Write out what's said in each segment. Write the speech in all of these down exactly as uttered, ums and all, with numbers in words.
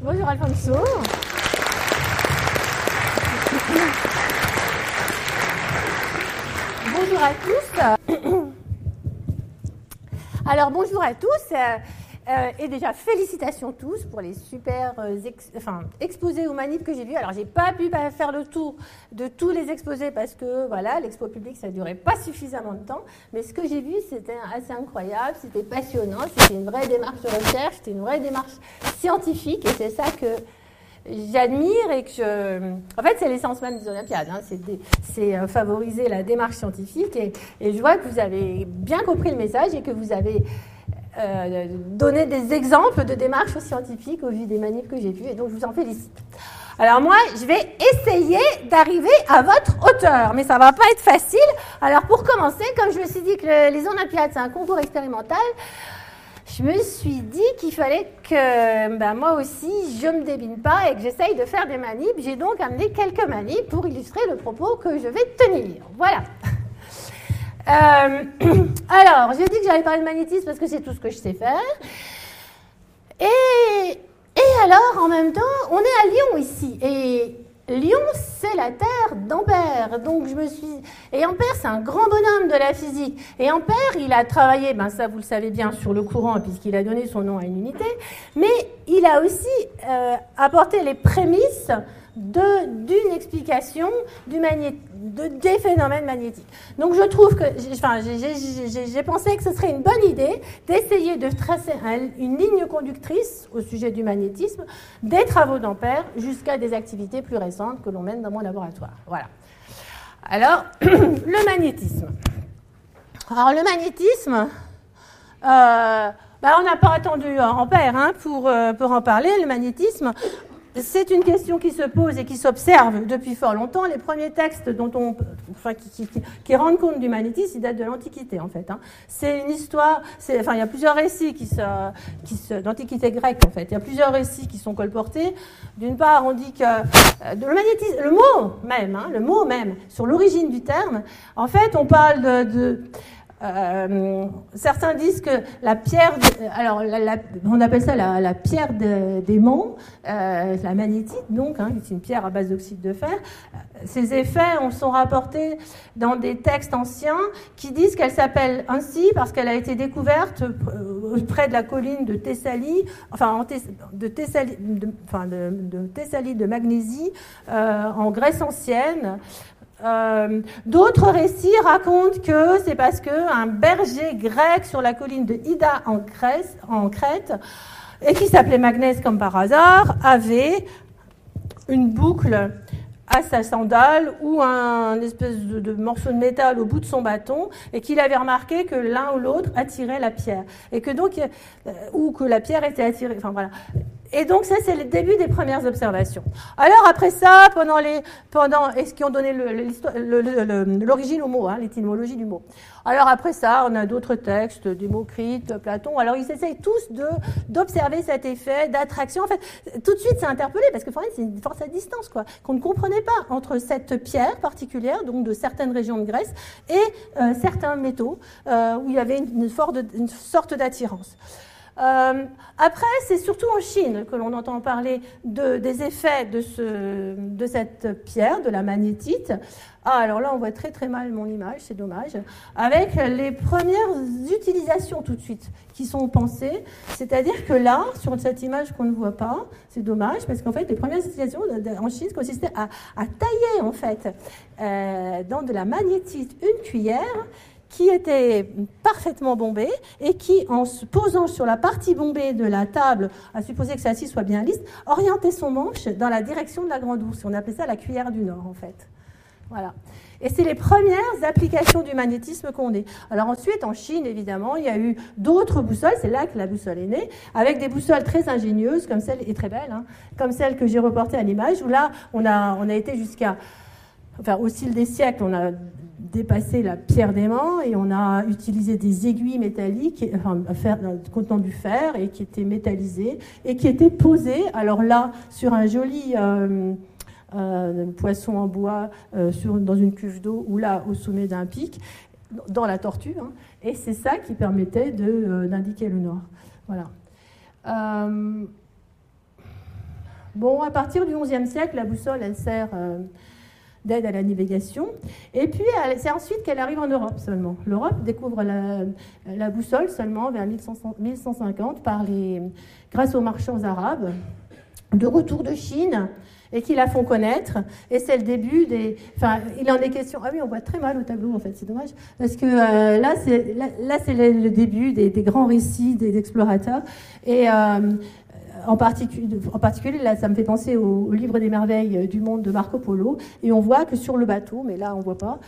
Bonjour Alfonso. Bonjour à tous. Alors bonjour à tous. Euh, euh, et déjà félicitations tous pour les super euh, ex, enfin, exposés ou manifs que j'ai vus. Alors j'ai pas pu faire le tour de tous les exposés parce que voilà, l'expo publique ça durait pas suffisamment de temps. Mais ce que j'ai vu c'était assez incroyable, c'était passionnant, c'était une vraie démarche de recherche, c'était une vraie démarche scientifique et c'est ça que j'admire et que je... En fait, c'est l'essence même des Olympiades, hein. c'est, des... c'est euh, favoriser la démarche scientifique et, et je vois que vous avez bien compris le message et que vous avez euh, donné des exemples de démarches scientifiques au vu des manifs que j'ai vus et donc je vous en félicite. Alors moi, je vais essayer d'arriver à votre hauteur, mais ça va pas être facile. Alors pour commencer, comme je me suis dit que le... les Olympiades, c'est un concours expérimental, je me suis dit qu'il fallait que ben, moi aussi, je ne me débine pas et que j'essaye de faire des manips. J'ai donc amené quelques manips pour illustrer le propos que je vais tenir. Voilà. Euh, alors, j'ai dit que j'allais parler de magnétisme parce que c'est tout ce que je sais faire. Et, et alors, en même temps, on est à Lyon ici. Et Lyon, c'est la terre d'Ampère. Donc, je me suis... Et Ampère, c'est un grand bonhomme de la physique. Et Ampère, il a travaillé, ben ça, vous le savez bien, sur le courant, puisqu'il a donné son nom à une unité. Mais il a aussi euh, apporté les prémices de, d'une explication du magné... de, des phénomènes magnétiques. Donc, je trouve que... Enfin, j'ai, j'ai, j'ai, j'ai pensé que ce serait une bonne idée d'essayer de tracer un, une ligne conductrice au sujet du magnétisme, des travaux d'Ampère jusqu'à des activités plus récentes que l'on mène dans mon laboratoire. Voilà. Alors, le magnétisme. Alors, le magnétisme, euh, bah, on n'a pas attendu Ampère hein, pour, euh, pour en parler. Le magnétisme, c'est une question qui se pose et qui s'observe depuis fort longtemps. Les premiers textes dont on, enfin, qui, qui, qui rendent compte du magnétisme, ils datent de l'Antiquité, en fait. Hein. C'est une histoire, c'est, enfin, il y a plusieurs récits qui se, qui se, d'Antiquité grecque, en fait. Il y a plusieurs récits qui sont colportés. D'une part, on dit que euh, de le magnétisme, le mot même, hein, le mot même, sur l'origine du terme, en fait, on parle de... de Euh, certains disent que la pierre, de, alors la, la, on appelle ça la, la pierre de, des monts, euh, la magnétite donc, hein, c'est une pierre à base d'oxyde de fer. Ces effets on sont rapportés dans des textes anciens qui disent qu'elle s'appelle ainsi parce qu'elle a été découverte près de la colline de Thessalie, enfin en Thess, de Thessalie, de, enfin de, de Thessalie de Magnésie euh, en Grèce ancienne. Euh, d'autres récits racontent que c'est parce qu'un berger grec sur la colline de Ida en, Grèce, en Crète, et qui s'appelait Magnès comme par hasard, avait une boucle à sa sandale ou un espèce de, de morceau de métal au bout de son bâton et qu'il avait remarqué que l'un ou l'autre attirait la pierre et que donc euh, ou que la pierre était attirée, enfin voilà. Et donc ça c'est le début des premières observations. Alors après ça, pendant les pendant et ce qui ont donné le, le, le, le, l'origine au mot, hein, l'étymologie du mot. Alors après ça, on a d'autres textes, Démocrite, Platon. Alors ils essayent tous de d'observer cet effet d'attraction. En fait, tout de suite c'est interpellé parce que c'est une force à distance quoi, qu'on ne comprenait pas entre cette pierre particulière, donc de certaines régions de Grèce, et euh, certains métaux euh, où il y avait une, une, de, une sorte d'attirance. Euh, après, c'est surtout en Chine que l'on entend parler de, des effets de, ce, de cette pierre, de la magnétite. Ah, alors là, on voit très très mal mon image, c'est dommage. Avec les premières utilisations tout de suite qui sont pensées, c'est-à-dire que là, sur cette image qu'on ne voit pas, c'est dommage parce qu'en fait, les premières utilisations en Chine consistaient à, à tailler en fait euh, dans de la magnétite une cuillère qui était parfaitement bombée et qui, en se posant sur la partie bombée de la table, à supposer que celle-ci soit bien lisse, orientait son manche dans la direction de la Grande Ourse. On appelait ça la cuillère du Nord, en fait. Voilà. Et c'est les premières applications du magnétisme qu'on ait. Alors ensuite, en Chine, évidemment, il y a eu d'autres boussoles, c'est là que la boussole est née, avec des boussoles très ingénieuses, comme celle, et très belles, hein, comme celle que j'ai reportée à l'image, où là, on a, on a été jusqu'à, enfin, au fil des siècles, on a dépasser la pierre d'aimant et on a utilisé des aiguilles métalliques enfin, fer, contenant du fer et qui étaient métallisées et qui étaient posées, alors là, sur un joli euh, euh, poisson en bois euh, sur, dans une cuve d'eau ou là, au sommet d'un pic, dans la tortue, hein, et c'est ça qui permettait de, euh, d'indiquer le nord. Voilà. Euh, Bon, à partir du onzième siècle, la boussole, elle sert euh, d'aide à la navigation. Et puis, c'est ensuite qu'elle arrive en Europe seulement. L'Europe découvre la, la boussole seulement vers mille cent cinquante par les, grâce aux marchands arabes de retour de Chine et qui la font connaître. Et c'est le début des... Enfin, il en est question... Ah oui, on voit très mal au tableau, en fait, c'est dommage. Parce que euh, là, c'est, là, là, c'est le, le début des, des grands récits des explorateurs. Et... Euh, En particulier, en particulier, là, ça me fait penser au, au livre des merveilles du monde de Marco Polo, et on voit que sur le bateau, mais là on voit pas,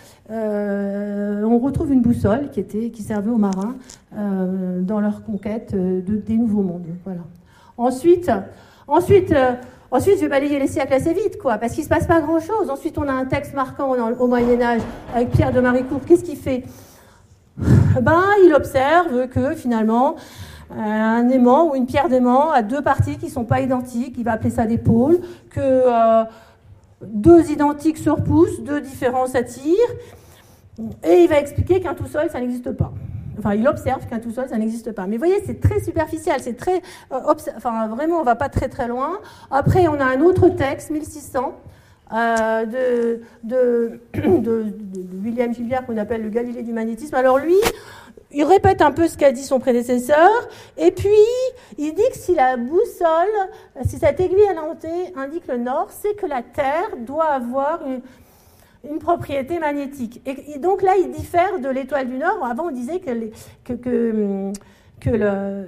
euh, on retrouve une boussole qui était, qui servait aux marins euh, dans leur conquête de, des nouveaux mondes. Voilà. Ensuite, ensuite, euh, ensuite, je vais balayer les siècles assez vite, quoi, parce qu'il se passe pas grand-chose. Ensuite, on a un texte marquant dans, au Moyen Âge avec Pierre de Maricourt. Qu'est-ce qu'il fait? Ben, il observe que finalement. Un aimant ou une pierre d'aimant a deux parties qui ne sont pas identiques, il va appeler ça des pôles, que euh, deux identiques se repoussent, deux différents s'attirent, et il va expliquer qu'un tout seul, ça n'existe pas. Enfin, il observe qu'un tout seul, ça n'existe pas. Mais vous voyez, c'est très superficiel, c'est très... Euh, enfin, vraiment, on ne va pas très très loin. Après, on a un autre texte, mille six cents, euh, de, de, de, de, de William Gilbert, qu'on appelle le Galilée du magnétisme. Alors lui... Il répète un peu ce qu'a dit son prédécesseur, et puis il dit que si la boussole, si cette aiguille allantée indique le nord, c'est que la Terre doit avoir une, une propriété magnétique. Et, et donc là, il diffère de l'étoile du Nord. Avant, on disait que, les, que, que, que, le,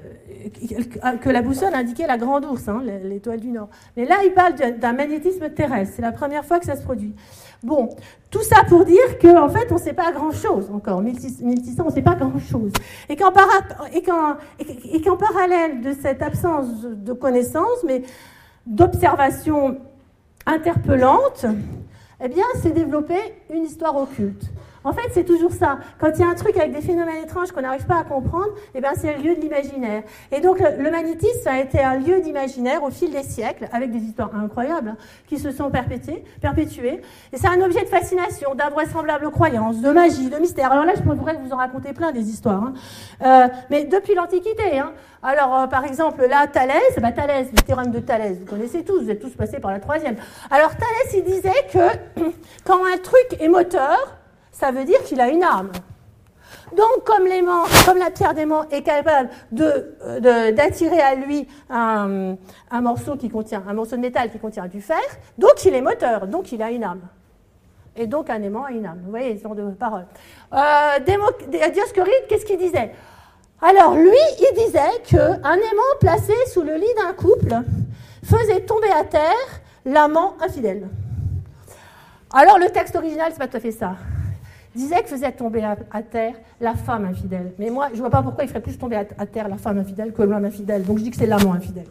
que la boussole indiquait la grande ours, hein, l'étoile du Nord. Mais là, il parle d'un magnétisme terrestre. C'est la première fois que ça se produit. Bon, tout ça pour dire qu'en fait, on ne sait pas grand-chose encore. mille six cents, on ne sait pas grand-chose. Et qu'en, para, et, qu'en, et qu'en parallèle de cette absence de connaissances, mais d'observations interpellantes, eh bien, s'est développée une histoire occulte. En fait, c'est toujours ça. Quand il y a un truc avec des phénomènes étranges qu'on n'arrive pas à comprendre, eh bien, c'est un lieu de l'imaginaire. Et donc, le, le magnétisme, ça a été un lieu d'imaginaire au fil des siècles, avec des histoires incroyables, hein, qui se sont perpétuées, perpétuées. Et c'est un objet de fascination, d'invraisemblables croyances, de magie, de mystère. Alors là, je pourrais vous en raconter plein des histoires. Hein. Euh, mais depuis l'Antiquité. Hein. Alors, euh, par exemple, là, Thalès, bah, Thalès, le théorème de Thalès, vous connaissez tous, vous êtes tous passés par la troisième. Alors, Thalès, il disait que quand un truc est moteur, ça veut dire qu'il a une âme. Donc, comme l'aimant, comme la pierre d'aimant est capable de, de, d'attirer à lui un, un morceau qui contient, un morceau de métal qui contient du fer, donc il est moteur, donc il a une âme. Et donc un aimant a une âme. Vous voyez, ce genre de paroles. Euh, Démo, Dioscoride, qu'est-ce qu'il disait? Alors, lui, il disait qu'un aimant placé sous le lit d'un couple faisait tomber à terre l'amant infidèle. Alors, le texte original, c'est pas tout à fait ça. Disait que faisait tomber à, à terre la femme infidèle. Mais moi, je ne vois pas pourquoi il ferait plus tomber à, à terre la femme infidèle que l'homme infidèle. Donc je dis que c'est l'amant infidèle.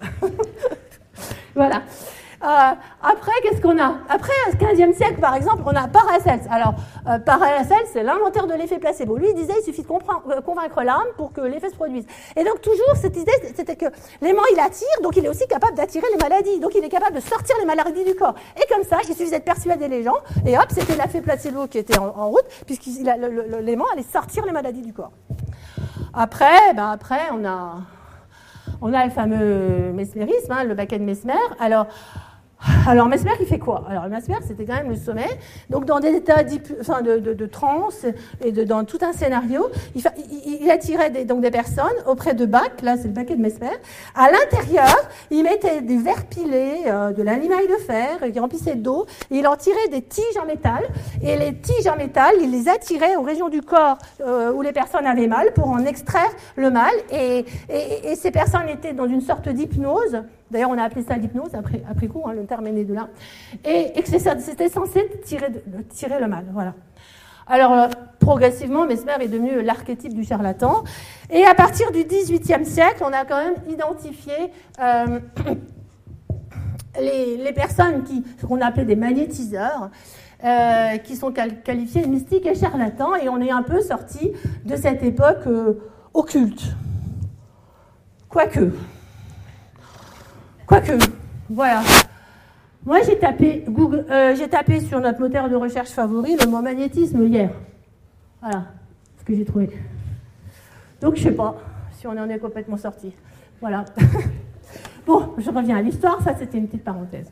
Voilà. Euh, après, qu'est-ce qu'on a? Après, au quinzième siècle, par exemple, on a Paracelse. Alors, euh, Paracelse, c'est l'inventeur de l'effet placebo. Lui, il disait, il suffit de euh, convaincre l'âme pour que l'effet se produise. Et donc, toujours, cette idée, c'était que l'aimant, il attire, donc il est aussi capable d'attirer les maladies. Donc, il est capable de sortir les maladies du corps. Et comme ça, il suffisait de persuader les gens, et hop, c'était l'effet placebo qui était en, en route, puisque l'aimant allait sortir les maladies du corps. Après, ben après, on a, on a le fameux mesmérisme, hein, le baquet de Mesmer. Alors, Alors Mesmer, il fait quoi? Alors Mesmer, c'était quand même le sommet. Donc dans des états enfin, de, de, de transe et de, dans tout un scénario, il, fa, il, il attirait des, donc des personnes auprès de bacs. Là, c'est le baquet de Mesmer. À l'intérieur, il mettait des verres pilés, euh, de l'animail de fer, il remplissait d'eau, et il en tirait des tiges en métal. Et les tiges en métal, il les attirait aux régions du corps euh, où les personnes avaient mal pour en extraire le mal. Et, et, et ces personnes étaient dans une sorte d'hypnose. D'ailleurs, on a appelé ça l'hypnose, après, après coup, hein, le terme est né de là. Et, et que c'était censé tirer, de, tirer le mal. Voilà. Alors, euh, progressivement, Mesmer est devenu l'archétype du charlatan. Et à partir du dix-huitième siècle, on a quand même identifié euh, les, les personnes qui, qu'on appelait des magnétiseurs, euh, qui sont qualifiés de mystiques et charlatans. Et on est un peu sorti de cette époque euh, occulte. Quoique. Quoique, voilà. Moi, j'ai tapé, Google, euh, j'ai tapé sur notre moteur de recherche favori le mot magnétisme hier. Voilà ce que j'ai trouvé. Donc, je ne sais pas si on en est complètement sorti. Voilà. Bon, je reviens à l'histoire, ça c'était une petite parenthèse.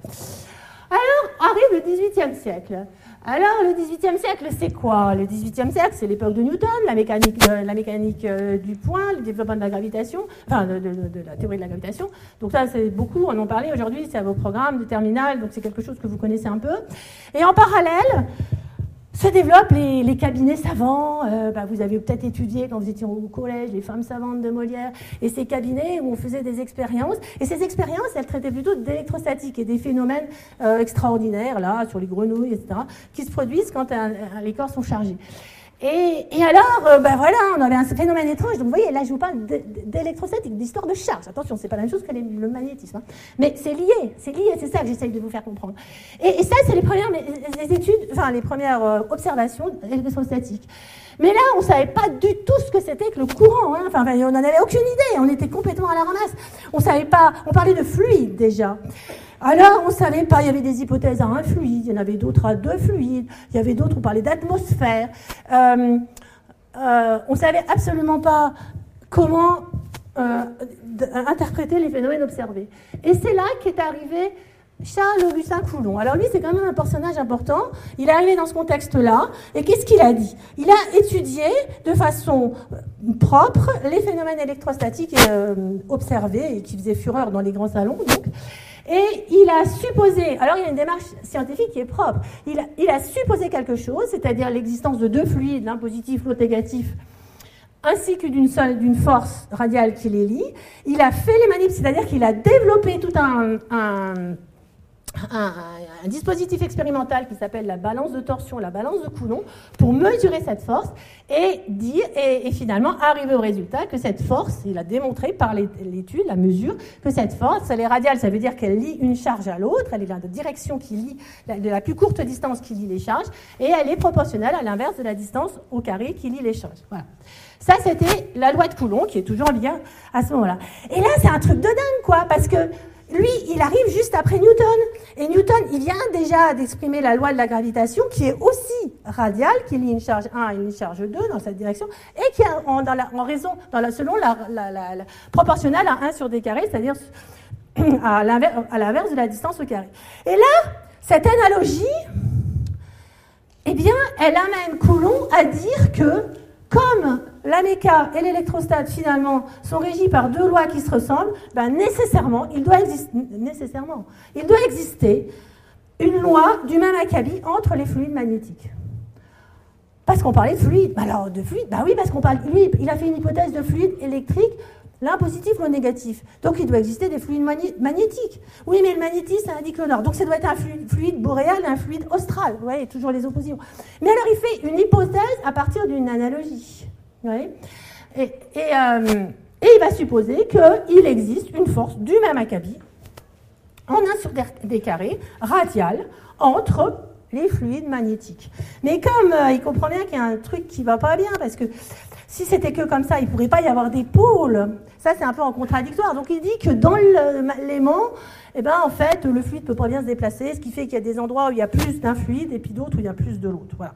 Alors, arrive le dix-huitième siècle. Alors, le dix-huitième siècle, c'est quoi? Le dix-huitième siècle, c'est l'époque de Newton, la mécanique, euh, la mécanique euh, du point, le développement de la gravitation, enfin, de, de, de la théorie de la gravitation. Donc ça, c'est beaucoup, on en parlait aujourd'hui, c'est à vos programmes de terminale, donc c'est quelque chose que vous connaissez un peu. Et en parallèle, se développent les, les cabinets savants. Euh, bah, vous avez peut-être étudié quand vous étiez au collège les femmes savantes de Molière et ces cabinets où on faisait des expériences. Et ces expériences, elles traitaient plutôt d'électrostatique et des phénomènes euh, extraordinaires, là, sur les grenouilles, et cetera, qui se produisent quand un, un, les corps sont chargés. Et, et alors, euh, ben voilà, on avait un phénomène étrange. Donc vous voyez, là je vous parle d'électrostatique, d'histoire de charge. Attention, c'est pas la même chose que les, le magnétisme. Hein. Mais c'est lié, c'est lié, c'est ça que j'essaye de vous faire comprendre. Et, et ça, c'est les premières les, les études, enfin les premières euh, observations électrostatiques. Mais là, on ne savait pas du tout ce que c'était que le courant. Hein. Enfin, on n'en avait aucune idée. On était complètement à la ramasse. On savait pas. On parlait de fluide déjà. Alors, on ne savait pas, il y avait des hypothèses à un fluide, il y en avait d'autres à deux fluides, il y avait d'autres, on parlait d'atmosphère. Euh, euh, on ne savait absolument pas comment euh, interpréter les phénomènes observés. Et c'est là qu'est arrivé Charles-Augustin Coulomb. Alors lui, c'est quand même un personnage important. Il est arrivé dans ce contexte-là. Et qu'est-ce qu'il a dit? Il a étudié de façon propre les phénomènes électrostatiques euh, observés et qui faisaient fureur dans les grands salons, donc. Et il a supposé, alors il y a une démarche scientifique qui est propre, il a, il a supposé quelque chose, c'est-à-dire l'existence de deux fluides, l'un positif, l'autre négatif, ainsi que d'une seule, d'une force radiale qui les lie. Il a fait les manipes, c'est-à-dire qu'il a développé tout un, un, un, un dispositif expérimental qui s'appelle la balance de torsion, la balance de Coulomb, pour mesurer cette force et dire, et, et finalement arriver au résultat que cette force, il a démontré par l'étude, la mesure, que cette force, elle est radiale, ça veut dire qu'elle lie une charge à l'autre, elle est dans la direction qui lie, de la plus courte distance qui lie les charges, et elle est proportionnelle à l'inverse de la distance au carré qui lie les charges. Voilà. Ça, c'était la loi de Coulomb, qui est toujours en vigueur à ce moment-là. Et là, c'est un truc de dingue, quoi, parce que lui, il arrive juste après Newton. Et Newton, il vient déjà d'exprimer la loi de la gravitation, qui est aussi radiale, qui lie une charge un et une charge deux dans cette direction, et qui est en, dans la, en raison, dans la, selon la, la, la, la proportionnelle à un sur d carré, c'est-à-dire à l'inverse de la distance au carré. Et là, cette analogie, eh bien, elle amène Coulomb à dire que, comme la méca et l'électrostat, finalement, sont régis par deux lois qui se ressemblent, ben nécessairement, il doit exister, nécessairement, il doit exister une loi du même acabit entre les fluides magnétiques. Parce qu'on parlait de fluide. Alors, de fluide, ben oui, parce qu'on parle, lui, il a fait une hypothèse de fluide électrique, l'un positif, l'un négatif. Donc, il doit exister des fluides magnétiques. Oui, mais le magnétisme, ça indique le nord. Donc, ça doit être un fluide, fluide boréal et un fluide austral. Vous voyez, toujours les oppositions. Mais alors, il fait une hypothèse à partir d'une analogie. Vous voyez, et, et, euh, et il va supposer qu'il existe une force du même acabit, en un sur des carrés, radiale, entre les fluides magnétiques. Mais comme euh, il comprend bien qu'il y a un truc qui ne va pas bien, parce que si c'était que comme ça, il ne pourrait pas y avoir des pôles. Ça, c'est un peu en contradictoire. Donc, il dit que dans l'aimant, eh ben, en fait, le fluide ne peut pas bien se déplacer, ce qui fait qu'il y a des endroits où il y a plus d'un fluide et puis d'autres où il y a plus de l'autre. Voilà.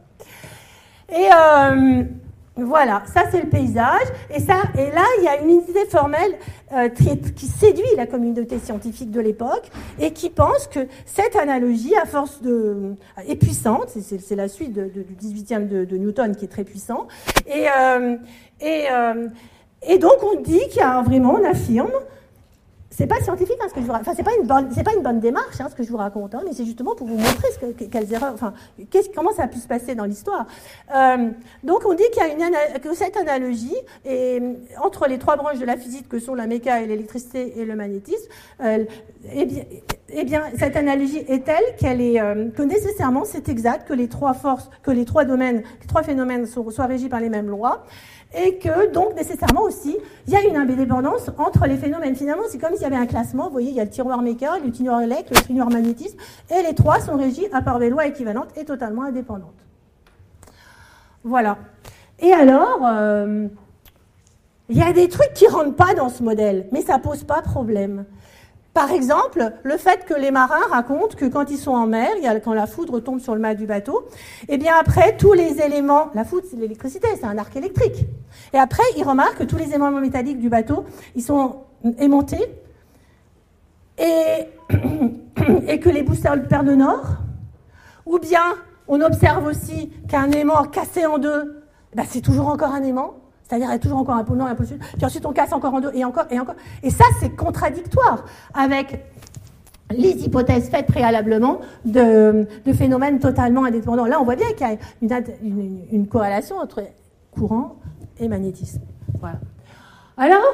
Et euh, voilà, ça, c'est le paysage. Et, ça, et là, il y a une idée formelle euh, qui, qui séduit la communauté scientifique de l'époque et qui pense que cette analogie, à force de... est puissante. C'est, c'est la suite de, de, du dix-huitième de, de Newton qui est très puissant. Et... Euh, et euh, Et donc, on dit qu'il y a vraiment, on affirme, c'est pas scientifique, hein, ce que je vous raconte, enfin, c'est pas une bonne, c'est pas une bonne démarche, hein, ce que je vous raconte, hein, mais c'est justement pour vous montrer ce que, quelles erreurs, enfin, qu'est-ce, comment ça a pu se passer dans l'histoire. Euh, donc, on dit qu'il y a une, que cette analogie, et, entre les trois branches de la physique que sont la méca et l'électricité et le magnétisme, euh, eh bien, eh bien, cette analogie est telle qu'elle est, euh, que nécessairement, c'est exact que les trois forces, que les trois domaines, les trois phénomènes sont, soient régis par les mêmes lois. Et que, donc, nécessairement aussi, il y a une indépendance entre les phénomènes. Finalement, c'est comme s'il y avait un classement. Vous voyez, il y a le tiroir méca, le tiroir élect, le tiroir magnétisme, et les trois sont régis à part des lois équivalentes et totalement indépendantes. Voilà. Et alors, euh, il y a des trucs qui ne rentrent pas dans ce modèle, mais ça ne pose pas problème. Par exemple, le fait que les marins racontent que quand ils sont en mer, il y a, quand la foudre tombe sur le mât du bateau, eh bien après, tous les éléments... La foudre, c'est l'électricité, c'est un arc électrique. Et après, ils remarquent que tous les éléments métalliques du bateau, ils sont aimantés et, et que les boussoles perdent le nord, ou bien on observe aussi qu'un aimant cassé en deux, ben c'est toujours encore un aimant, c'est-à-dire il y a toujours encore un pôle nord et un pôle sud, puis ensuite on casse encore en deux, et encore, et encore. Et ça, c'est contradictoire avec les hypothèses faites préalablement de, de phénomènes totalement indépendants. Là, on voit bien qu'il y a une, une, une corrélation entre courant et magnétisme. Voilà. Alors,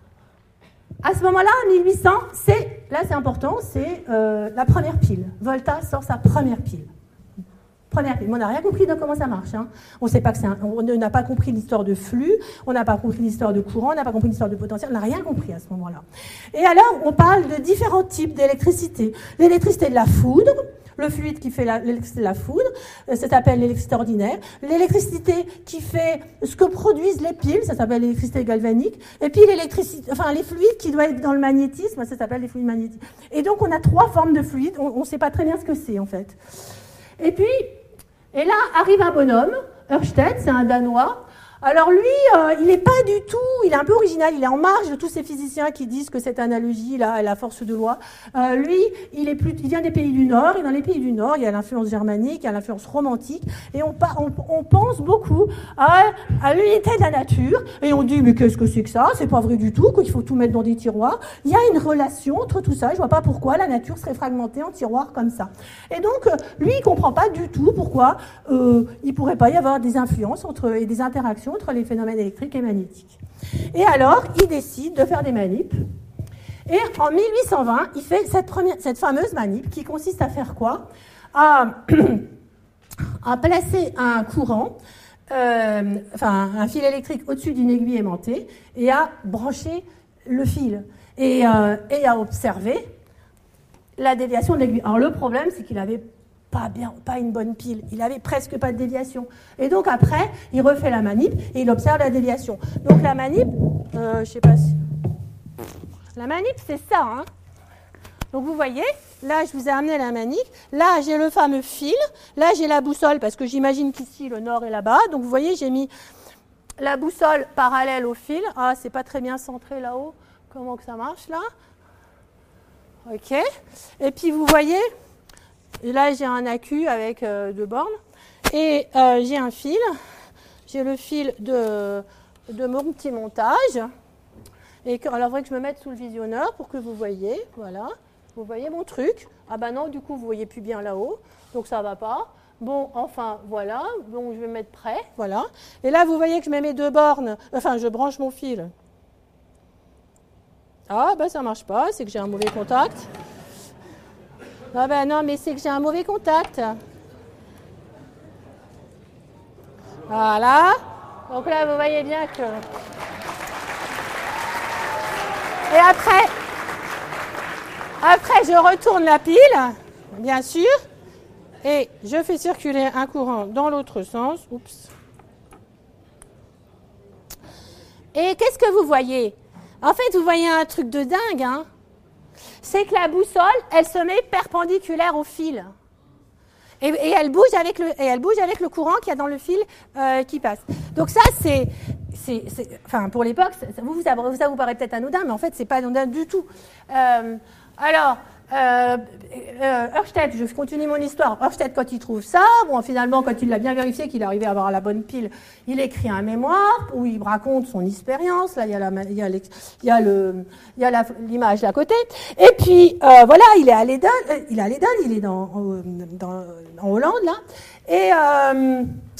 à ce moment-là, mille huit cents, c'est, là c'est important, c'est euh, la première pile. Volta sort sa première pile. Première pile. Mais on n'a rien compris de comment ça marche. Hein. On sait pas que c'est un, on n'a pas compris l'histoire de flux, on n'a pas compris l'histoire de courant, on n'a pas compris l'histoire de potentiel, on n'a rien compris à ce moment-là. Et alors, on parle de différents types d'électricité. L'électricité de la foudre, le fluide qui fait la, l'électricité de la foudre, ça s'appelle l'électricité ordinaire. L'électricité qui fait ce que produisent les piles, ça s'appelle l'électricité galvanique. Et puis l'électricité, enfin les fluides qui doivent être dans le magnétisme, ça s'appelle les fluides magnétiques. Et donc on a trois formes de fluides, on ne sait pas très bien ce que c'est en fait. Et puis, et là arrive un bonhomme, Ørsted, c'est un Danois. Alors lui, euh, il n'est pas du tout, il est un peu original, il est en marge de tous ces physiciens qui disent que cette analogie-là a la force de loi. Euh, lui, il, est plus, il vient des pays du Nord, et dans les pays du Nord, il y a l'influence germanique, il y a l'influence romantique, et on, on, on pense beaucoup à, à l'unité de la nature, et on dit, mais qu'est-ce que c'est que ça? C'est pas vrai du tout, qu'il faut tout mettre dans des tiroirs. Il y a une relation entre tout ça, je vois pas pourquoi la nature serait fragmentée en tiroirs comme ça. Et donc, lui, il comprend pas du tout pourquoi euh, il pourrait pas y avoir des influences entre, et des interactions entre les phénomènes électriques et magnétiques. Et alors, il décide de faire des manips. Et en mille huit cent vingt, il fait cette, première, cette fameuse manip qui consiste à faire quoi? À, à placer un courant, euh, enfin un fil électrique au-dessus d'une aiguille aimantée et à brancher le fil et, euh, et à observer la déviation de l'aiguille. Alors le problème, c'est qu'il avait pas bien, pas une bonne pile. Il avait presque pas de déviation. Et donc après, il refait la manip et il observe la déviation. Donc la manip, euh, je sais pas si... La manip, c'est ça. Hein. Donc vous voyez, là je vous ai amené la manip. Là j'ai le fameux fil. Là j'ai la boussole parce que j'imagine qu'ici le nord est là-bas. Donc vous voyez, j'ai mis la boussole parallèle au fil. Ah, c'est pas très bien centré là-haut. Comment que ça marche là? Ok. Et puis vous voyez... Et là, j'ai un accu avec euh, deux bornes et euh, j'ai un fil. J'ai le fil de, de mon petit montage. Et que, alors, il faudrait que je me mette sous le visionneur pour que vous voyez. Voilà. Vous voyez mon truc. Ah ben non, du coup, vous voyez plus bien là-haut. Donc, ça ne va pas. Bon, enfin, voilà. Donc, je vais me mettre près. Voilà. Et là, vous voyez que je mets mes deux bornes. Enfin, je branche mon fil. Ah, ben ça ne marche pas. C'est que j'ai un mauvais contact. Ah ben non, mais c'est que j'ai un mauvais contact. Voilà. Donc là, vous voyez bien que... Et après, après, je retourne la pile, bien sûr, et je fais circuler un courant dans l'autre sens. Oups. Et qu'est-ce que vous voyez? En fait, vous voyez un truc de dingue, hein? C'est que la boussole, elle se met perpendiculaire au fil. Et, et, elle, bouge avec le, et elle bouge avec le courant qu'il y a dans le fil euh, qui passe. Donc ça, c'est... c'est, c'est enfin, pour l'époque, ça, ça, vous, ça, ça vous paraît peut-être anodin, mais en fait, c'est pas anodin du tout. Euh, alors... Euh, euh, Ørsted, je continue mon histoire. Ørsted, quand il trouve ça, bon, finalement, quand il l'a bien vérifié qu'il arrivait à avoir la bonne pile, il écrit un mémoire où il raconte son expérience. Là, il y a la, il y a, il y a le, il y a la, l'image à côté. Et puis, euh, voilà, il est à l'Eden, il est à l'Eden, il est dans, dans, en Hollande là. Et euh,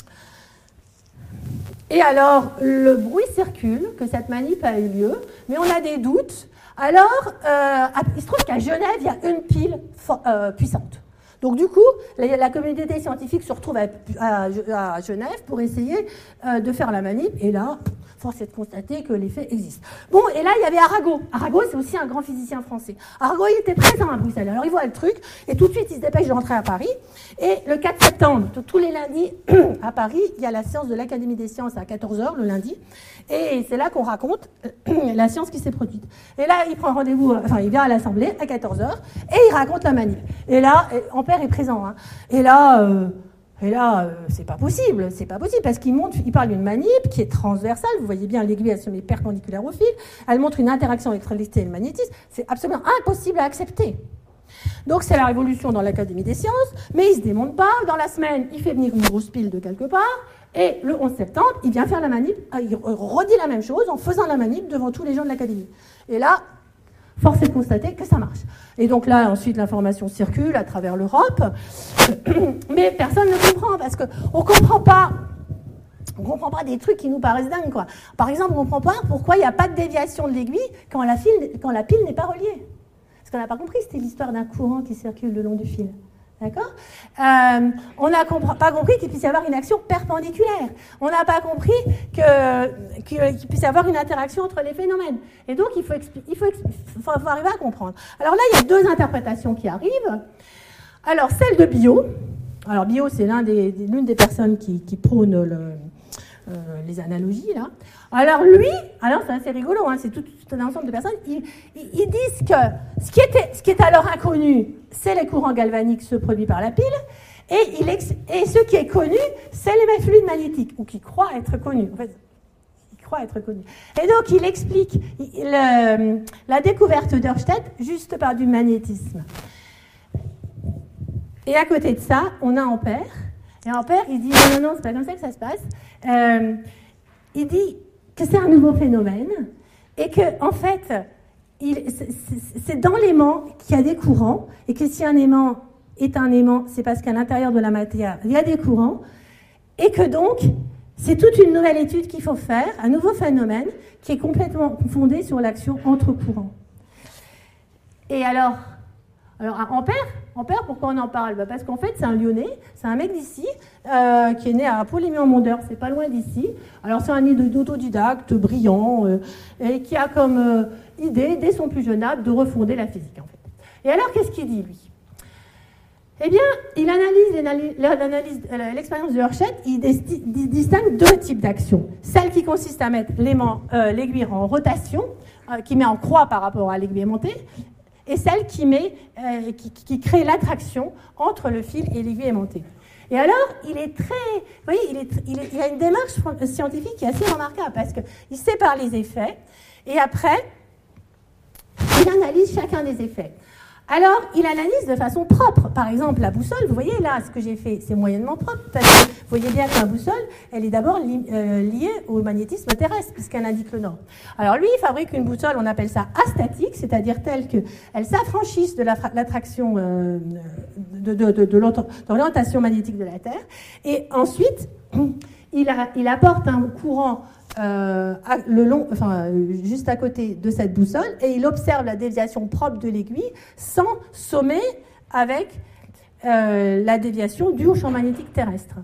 et alors, le bruit circule que cette manip a eu lieu, mais on a des doutes. Alors, euh, il se trouve qu'à Genève, il y a une pile euh, puissante. Donc, du coup, la, la communauté scientifique se retrouve à, à, à Genève pour essayer euh, de faire la manip. Et là, force est de constater que l'effet existe. Bon, et là, il y avait Arago. Arago, c'est aussi un grand physicien français. Arago, il était présent à Bruxelles. Alors, il voit le truc, et tout de suite, il se dépêche de rentrer à Paris. Et le quatre septembre, tous les lundis, à Paris, il y a la séance de l'Académie des sciences à quatorze heures, le lundi. Et c'est là qu'on raconte la science qui s'est produite. Et là, il prend rendez-vous, enfin, il vient à l'Assemblée à quatorze heures, et il raconte la manip. Et là, Ampère est présent. Hein. Et là, euh, Et là, euh, c'est pas possible, c'est pas possible, parce qu'il montre, il parle d'une manip qui est transversale, vous voyez bien, l'aiguille, elle se met perpendiculaire au fil, elle montre une interaction entre l'électricité et le magnétisme, c'est absolument impossible à accepter. Donc c'est la révolution dans l'Académie des sciences, mais il ne se démonte pas, dans la semaine, il fait venir une grosse pile de quelque part, et le onze septembre, il vient faire la manip, il redit la même chose en faisant la manip devant tous les gens de l'Académie. Et là, force est de constater que ça marche. Et donc là, ensuite, l'information circule à travers l'Europe, mais personne ne comprend, parce qu'on ne comprend pas, on comprend pas des trucs qui nous paraissent dingues, quoi. Par exemple, on ne comprend pas pourquoi il n'y a pas de déviation de l'aiguille quand la, file, quand la pile n'est pas reliée. Ce qu'on n'a pas compris, c'était l'histoire d'un courant qui circule le long du fil. D'accord ? euh, On n'a pas compris qu'il puisse y avoir une action perpendiculaire. On n'a pas compris que, qu'il puisse y avoir une interaction entre les phénomènes. Et donc, il faut, il faut, il faut arriver à comprendre. Alors là, il y a deux interprétations qui arrivent. Alors, celle de Biot. Alors, Biot, c'est l'un des, l'une des personnes qui, qui prône le, euh, les analogies, là. Alors, lui, alors c'est assez rigolo, hein, c'est tout, tout un ensemble de personnes, ils, ils, ils disent que ce qui, était, ce qui est alors inconnu, c'est les courants galvaniques ceux produits par la pile, et, il ex, et ce qui est connu, c'est les fluides magnétiques, ou qui croient être connus. En fait, ils croient être connus. Et donc, il explique le, la découverte d'Ørsted juste par du magnétisme. Et à côté de ça, on a Ampère. Et Ampère, il dit, non, non, non, c'est pas comme ça que ça se passe. Euh, il dit que c'est un nouveau phénomène, et que, en fait, il, c'est, c'est dans l'aimant qu'il y a des courants, et que si un aimant est un aimant, c'est parce qu'à l'intérieur de la matière, il y a des courants, et que donc, c'est toute une nouvelle étude qu'il faut faire, un nouveau phénomène, qui est complètement fondé sur l'action entre courants. Et alors, alors Ampère, Ampère, pourquoi on en parle ? Bah parce qu'en fait, c'est un Lyonnais, c'est un mec d'ici, euh, qui est né à Poligny-en-Mondeur, c'est pas loin d'ici. Alors, c'est un autodidacte brillant, euh, et qui a comme euh, idée, dès son plus jeune âge, de refonder la physique, en fait. Et alors, qu'est-ce qu'il dit, lui ? Eh bien, il analyse, l'analyse, l'expérience de Ørsted, il distingue deux types d'actions. Celle qui consiste à mettre l'aimant, euh, l'aiguille en rotation, euh, qui met en croix par rapport à l'aiguille aimantée, et celle qui, met, euh, qui, qui crée l'attraction entre le fil et l'aiguille aimantée. Et alors, il est très, vous voyez, il, est, il, est, il a une démarche scientifique qui est assez remarquable, parce qu'il sépare les effets, et après, il analyse chacun des effets. Alors, il analyse de façon propre. Par exemple, la boussole, vous voyez là, ce que j'ai fait, c'est moyennement propre, parce que vous voyez bien que la boussole, elle est d'abord li, euh, liée au magnétisme terrestre, puisqu'elle indique le nord. Alors lui, il fabrique une boussole, on appelle ça astatique, c'est-à-dire telle qu'elle s'affranchisse de la, l'attraction, euh, de, de, de, de l'orientation magnétique de la Terre, et ensuite, il, a, il apporte un courant Euh, le long, enfin, juste à côté de cette boussole, et il observe la déviation propre de l'aiguille sans sommer avec euh, la déviation due au champ magnétique terrestre.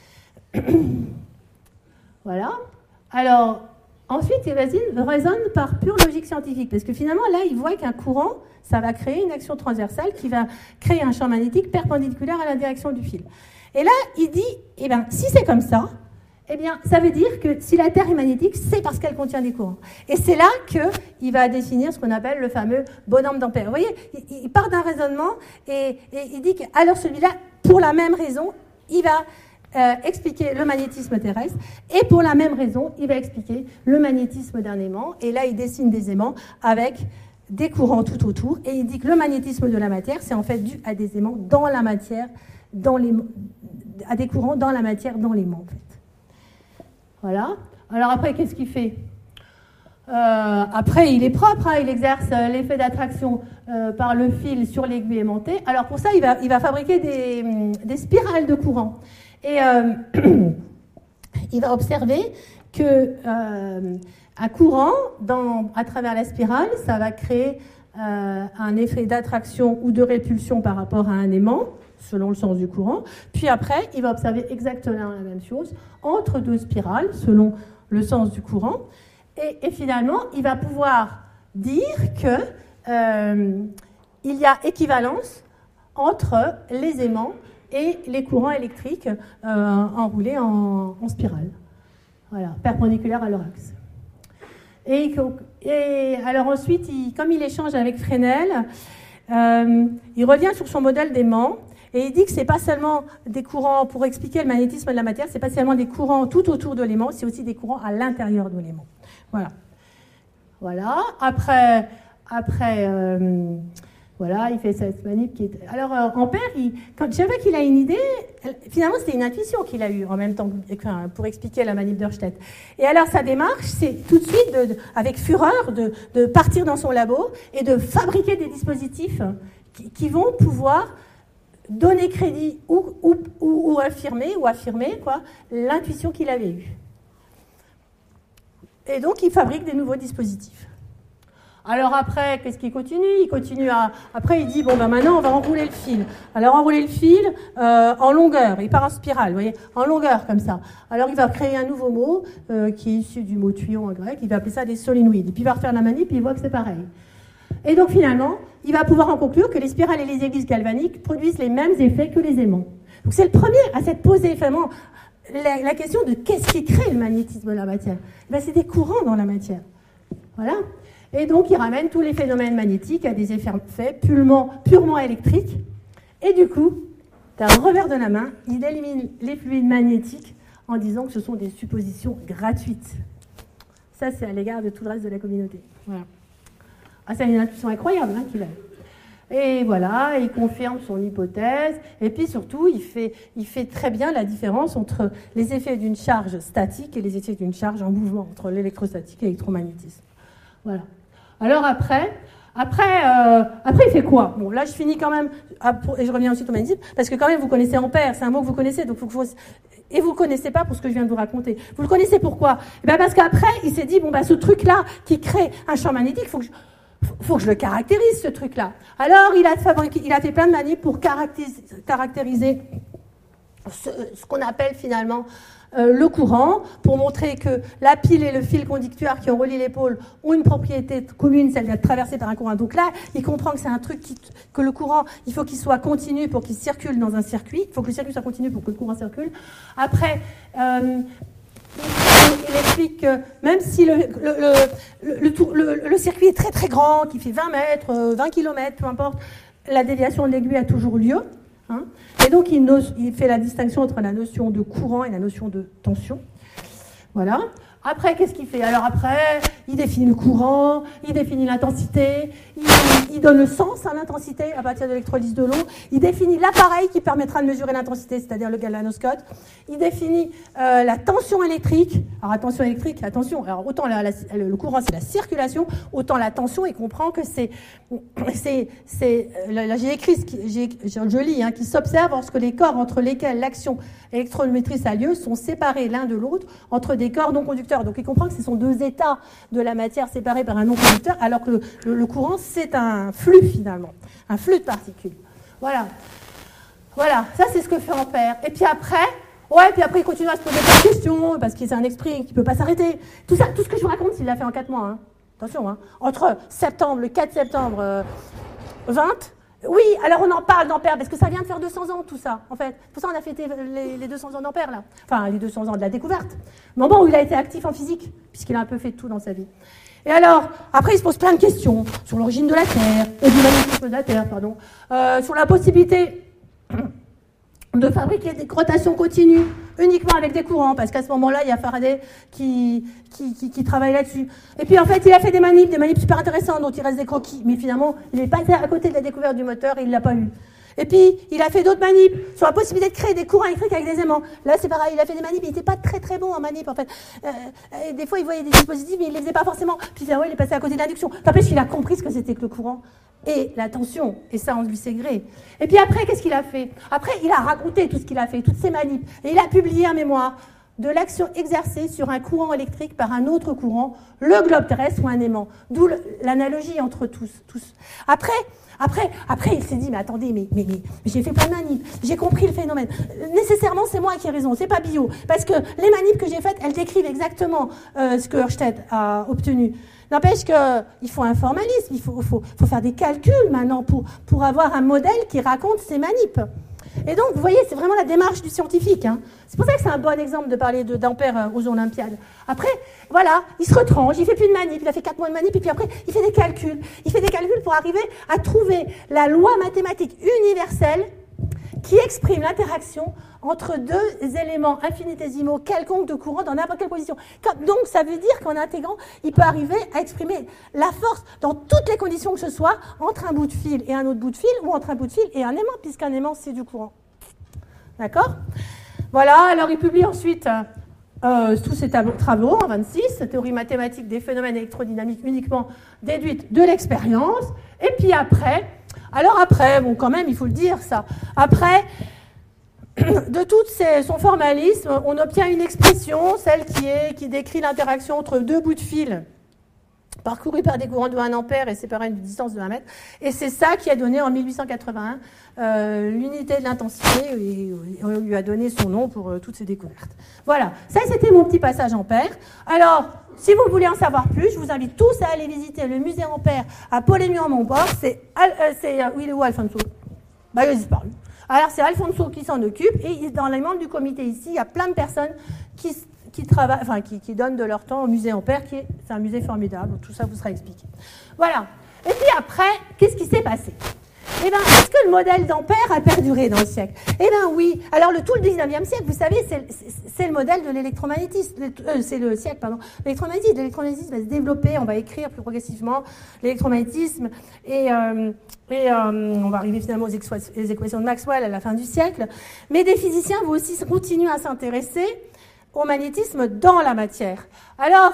Voilà. Alors, ensuite, il raisonne par pure logique scientifique, parce que finalement, là, il voit qu'un courant, ça va créer une action transversale qui va créer un champ magnétique perpendiculaire à la direction du fil. Et là, il dit, eh bien, si c'est comme ça, eh bien, ça veut dire que si la Terre est magnétique, c'est parce qu'elle contient des courants. Et c'est là qu'il va définir ce qu'on appelle le fameux bonhomme d'Ampère. Vous voyez, il part d'un raisonnement et, et il dit qu'alors celui-là, pour la même raison, il va euh, expliquer le magnétisme terrestre, et pour la même raison, il va expliquer le magnétisme d'un aimant. Et là, il dessine des aimants avec des courants tout autour, et il dit que le magnétisme de la matière, c'est en fait dû à des aimants dans la matière, dans les, à des courants dans la matière, dans l'aimant, en fait. Voilà. Alors après, qu'est-ce qu'il fait ? euh, Après, il est propre, hein, il exerce euh, l'effet d'attraction euh, par le fil sur l'aiguille aimantée. Alors pour ça, il va, il va fabriquer des, des spirales de courant. Et euh, il va observer que euh, un courant, dans, à travers la spirale, ça va créer euh, un effet d'attraction ou de répulsion par rapport à un aimant, selon le sens du courant. Puis après, il va observer exactement la même chose entre deux spirales, selon le sens du courant. Et, et finalement, il va pouvoir dire que euh, il y a équivalence entre les aimants et les courants électriques euh, enroulés en, en spirale. Voilà, perpendiculaires à leur axe. Et, et alors ensuite, il, comme il échange avec Fresnel, euh, il revient sur son modèle d'aimant. Et il dit que c'est pas seulement des courants, pour expliquer le magnétisme de la matière, c'est pas seulement des courants tout autour de l'aimant, c'est aussi des courants à l'intérieur de l'aimant. Voilà. Voilà. Après, après euh, voilà, il fait cette manip qui est... Alors, euh, Ampère, il... quand chaque fois qu'il a une idée, finalement, c'était une intuition qu'il a eue en même temps enfin, pour expliquer la manip d'Ørsted. Et alors, sa démarche, c'est tout de suite, de, de, avec fureur, de, de partir dans son labo et de fabriquer des dispositifs qui, qui vont pouvoir donner crédit ou, ou, ou, ou affirmer, ou affirmer quoi, l'intuition qu'il avait eue. Et donc, il fabrique des nouveaux dispositifs. Alors après, qu'est-ce qu'il continue? Il continue à... Après, il dit, bon, ben maintenant, on va enrouler le fil. Alors, enrouler le fil euh, en longueur. Il part en spirale, vous voyez, en longueur, comme ça. Alors, il va créer un nouveau mot euh, qui est issu du mot tuyau en grec. Il va appeler ça des solénoïdes. Et puis, il va refaire la manip, et il voit que c'est pareil. Et donc, finalement, il va pouvoir en conclure que les spirales et les aiguilles galvaniques produisent les mêmes effets que les aimants. Donc, c'est le premier à s'être posé, vraiment, la, la question de qu'est-ce qui crée le magnétisme de la matière. Ben, c'est des courants dans la matière. Voilà. Et donc, il ramène tous les phénomènes magnétiques à des effets purement, purement électriques. Et du coup, d'un revers de la main, il élimine les fluides magnétiques en disant que ce sont des suppositions gratuites. Ça, c'est à l'égard de tout le reste de la communauté. Voilà. Ah, c'est une intuition incroyable hein, qu'il a. Et voilà, il confirme son hypothèse. Et puis surtout, il fait, il fait très bien la différence entre les effets d'une charge statique et les effets d'une charge en mouvement, entre l'électrostatique et l'électromagnétisme. Voilà. Alors après, après, euh, après il fait quoi? Bon, là je finis quand même, et je reviens ensuite au magnétisme, parce que quand même vous connaissez Ampère, c'est un mot que vous connaissez, donc faut que vous, et vous ne le connaissez pas pour ce que je viens de vous raconter. Vous le connaissez pourquoi? Eh bien parce qu'après, il s'est dit, bon ben ce truc-là qui crée un champ magnétique, il faut que je... faut que je le caractérise, ce truc-là. Alors, il a, fabriqué, il a fait plein de manips pour caractériser, caractériser ce, ce qu'on appelle finalement euh, le courant, pour montrer que la pile et le fil conducteur qui relie les pôles ont une propriété commune, celle d'être traversée par un courant. Donc là, il comprend que c'est un truc qui, que le courant, il faut qu'il soit continu pour qu'il circule dans un circuit. Il faut que le circuit soit continu pour que le courant circule. Après... Euh, il explique que même si le, le, le, le, le, le circuit est très très grand, qui fait vingt mètres, vingt kilomètres, peu importe, la déviation de l'aiguille a toujours lieu. Hein, et donc il, no, il fait la distinction entre la notion de courant et la notion de tension. Voilà. Après, qu'est-ce qu'il fait? Alors après, il définit le courant, il définit l'intensité, il, il donne le sens à l'intensité à partir de l'électrolyse de l'eau, il définit l'appareil qui permettra de mesurer l'intensité, c'est-à-dire le galvanoscope, il définit euh, la tension électrique. Alors attention électrique, attention, alors autant la, la, le courant c'est la circulation, autant la tension, il comprend que c'est, c'est, c'est là j'ai écrit, j'ai, je lis, hein, qui s'observe lorsque les corps entre lesquels l'action électromotrice a lieu sont séparés l'un de l'autre entre des corps non conducteurs. Donc il comprend que ce sont deux états de la matière séparés par un non-conducteur, alors que le, le, le courant, c'est un flux finalement, un flux de particules. Voilà. Voilà, ça c'est ce que fait Ampère. Et puis après, ouais, puis après il continue à se poser plein de questions, parce que c'est un esprit qui ne peut pas s'arrêter. Tout ça, tout ce que je vous raconte, il l'a fait en quatre mois. Hein. Attention, hein. Entre septembre, le quatre septembre euh, vingt, oui, alors on en parle d'Ampère, parce que ça vient de faire deux cents ans, tout ça, en fait. Pour ça, on a fêté les, les deux cents ans d'Ampère, là. Enfin, les deux cents ans de la découverte. Mais bon, il a été actif en physique, puisqu'il a un peu fait tout dans sa vie. Et alors, après, il se pose plein de questions sur l'origine de la Terre, et du magnétisme de la Terre, pardon, euh, sur la possibilité de fabriquer des rotations continues uniquement avec des courants, parce qu'à ce moment-là, il y a Faraday qui, qui, qui, qui travaille là-dessus. Et puis, en fait, il a fait des manips, des manips super intéressantes, dont il reste des croquis, mais finalement, il est passé à côté de la découverte du moteur et il l'a pas eu. Et puis, il a fait d'autres manips sur la possibilité de créer des courants électriques avec des aimants. Là, c'est pareil, il a fait des manips, il n'était pas très très bon en manip, en fait. Euh, et des fois, il voyait des dispositifs, mais il ne les faisait pas forcément. Puis, finalement, il est passé à côté de l'induction. N'empêche qu'il a compris ce que c'était que le courant et la tension. Et ça, on lui sait gré. Et puis après, qu'est-ce qu'il a fait? Après, il a raconté tout ce qu'il a fait, toutes ses manips. Et il a publié un mémoire de l'action exercée sur un courant électrique par un autre courant, le globe terrestre ou un aimant. D'où l'analogie entre tous. tous. Après, Après, après, il s'est dit, mais attendez, mais, mais, mais, mais j'ai fait plein de manips, j'ai compris le phénomène. Nécessairement, c'est moi qui ai raison, c'est pas bio. Parce que les manips que j'ai faites, elles décrivent exactement euh, ce que Ørsted a obtenu. N'empêche qu'il faut un formalisme, il faut, faut, faut faire des calculs maintenant pour, pour avoir un modèle qui raconte ces manips. Et donc, vous voyez, c'est vraiment la démarche du scientifique. Hein. C'est pour ça que c'est un bon exemple de parler de, d'Ampère aux Olympiades. Après, voilà, il se retranche, il fait plus de manip, il a fait quatre mois de manip, et puis après, il fait des calculs. Il fait des calculs pour arriver à trouver la loi mathématique universelle qui exprime l'interaction entre deux éléments infinitésimaux quelconques de courant dans n'importe quelle position. Donc, ça veut dire qu'en intégrant, il peut arriver à exprimer la force dans toutes les conditions que ce soit entre un bout de fil et un autre bout de fil, ou entre un bout de fil et un aimant, puisqu'un aimant, c'est du courant. D'accord ? Voilà, alors il publie ensuite euh, tous ses travaux, en vingt-six, théorie mathématique des phénomènes électrodynamiques uniquement déduite de l'expérience. Et puis après, alors après, bon quand même, il faut le dire ça, après... De tout ces, son formalisme, on obtient une expression, celle qui, est, qui décrit l'interaction entre deux bouts de fil parcourus par des courants de un ampère et séparés d'une distance de un mètre. Et c'est ça qui a donné en mille huit cent quatre-vingt-un euh, l'unité de l'intensité, et on lui a donné son nom pour euh, toutes ces découvertes. Voilà, ça c'était mon petit passage Ampère. Alors, si vous voulez en savoir plus, je vous invite tous à aller visiter le musée Ampère à Polémieux-en-Montbord. C'est euh, euh, oui, ou Alfonso. Bah, il a disparu. Alors, c'est Alfonso qui s'en occupe, et dans les membres du comité ici, il y a plein de personnes qui, qui, travaillent, enfin, qui, qui donnent de leur temps au musée Ampère, qui est c'est un musée formidable, donc tout ça vous sera expliqué. Voilà. Et puis après, qu'est-ce qui s'est passé ? Eh bien, est-ce que le modèle d'Ampère a perduré dans le siècle ? Eh bien, oui. Alors, le tout le dix-neuvième siècle, vous savez, c'est, c'est, c'est le modèle de l'électromagnétisme. Euh, c'est le siècle, pardon. L'électromagnétisme, l'électromagnétisme va se développer, on va écrire plus progressivement l'électromagnétisme, et, euh, et euh, on va arriver finalement aux, exo- aux équations de Maxwell à la fin du siècle. Mais des physiciens vont aussi continuer à s'intéresser au magnétisme dans la matière. Alors...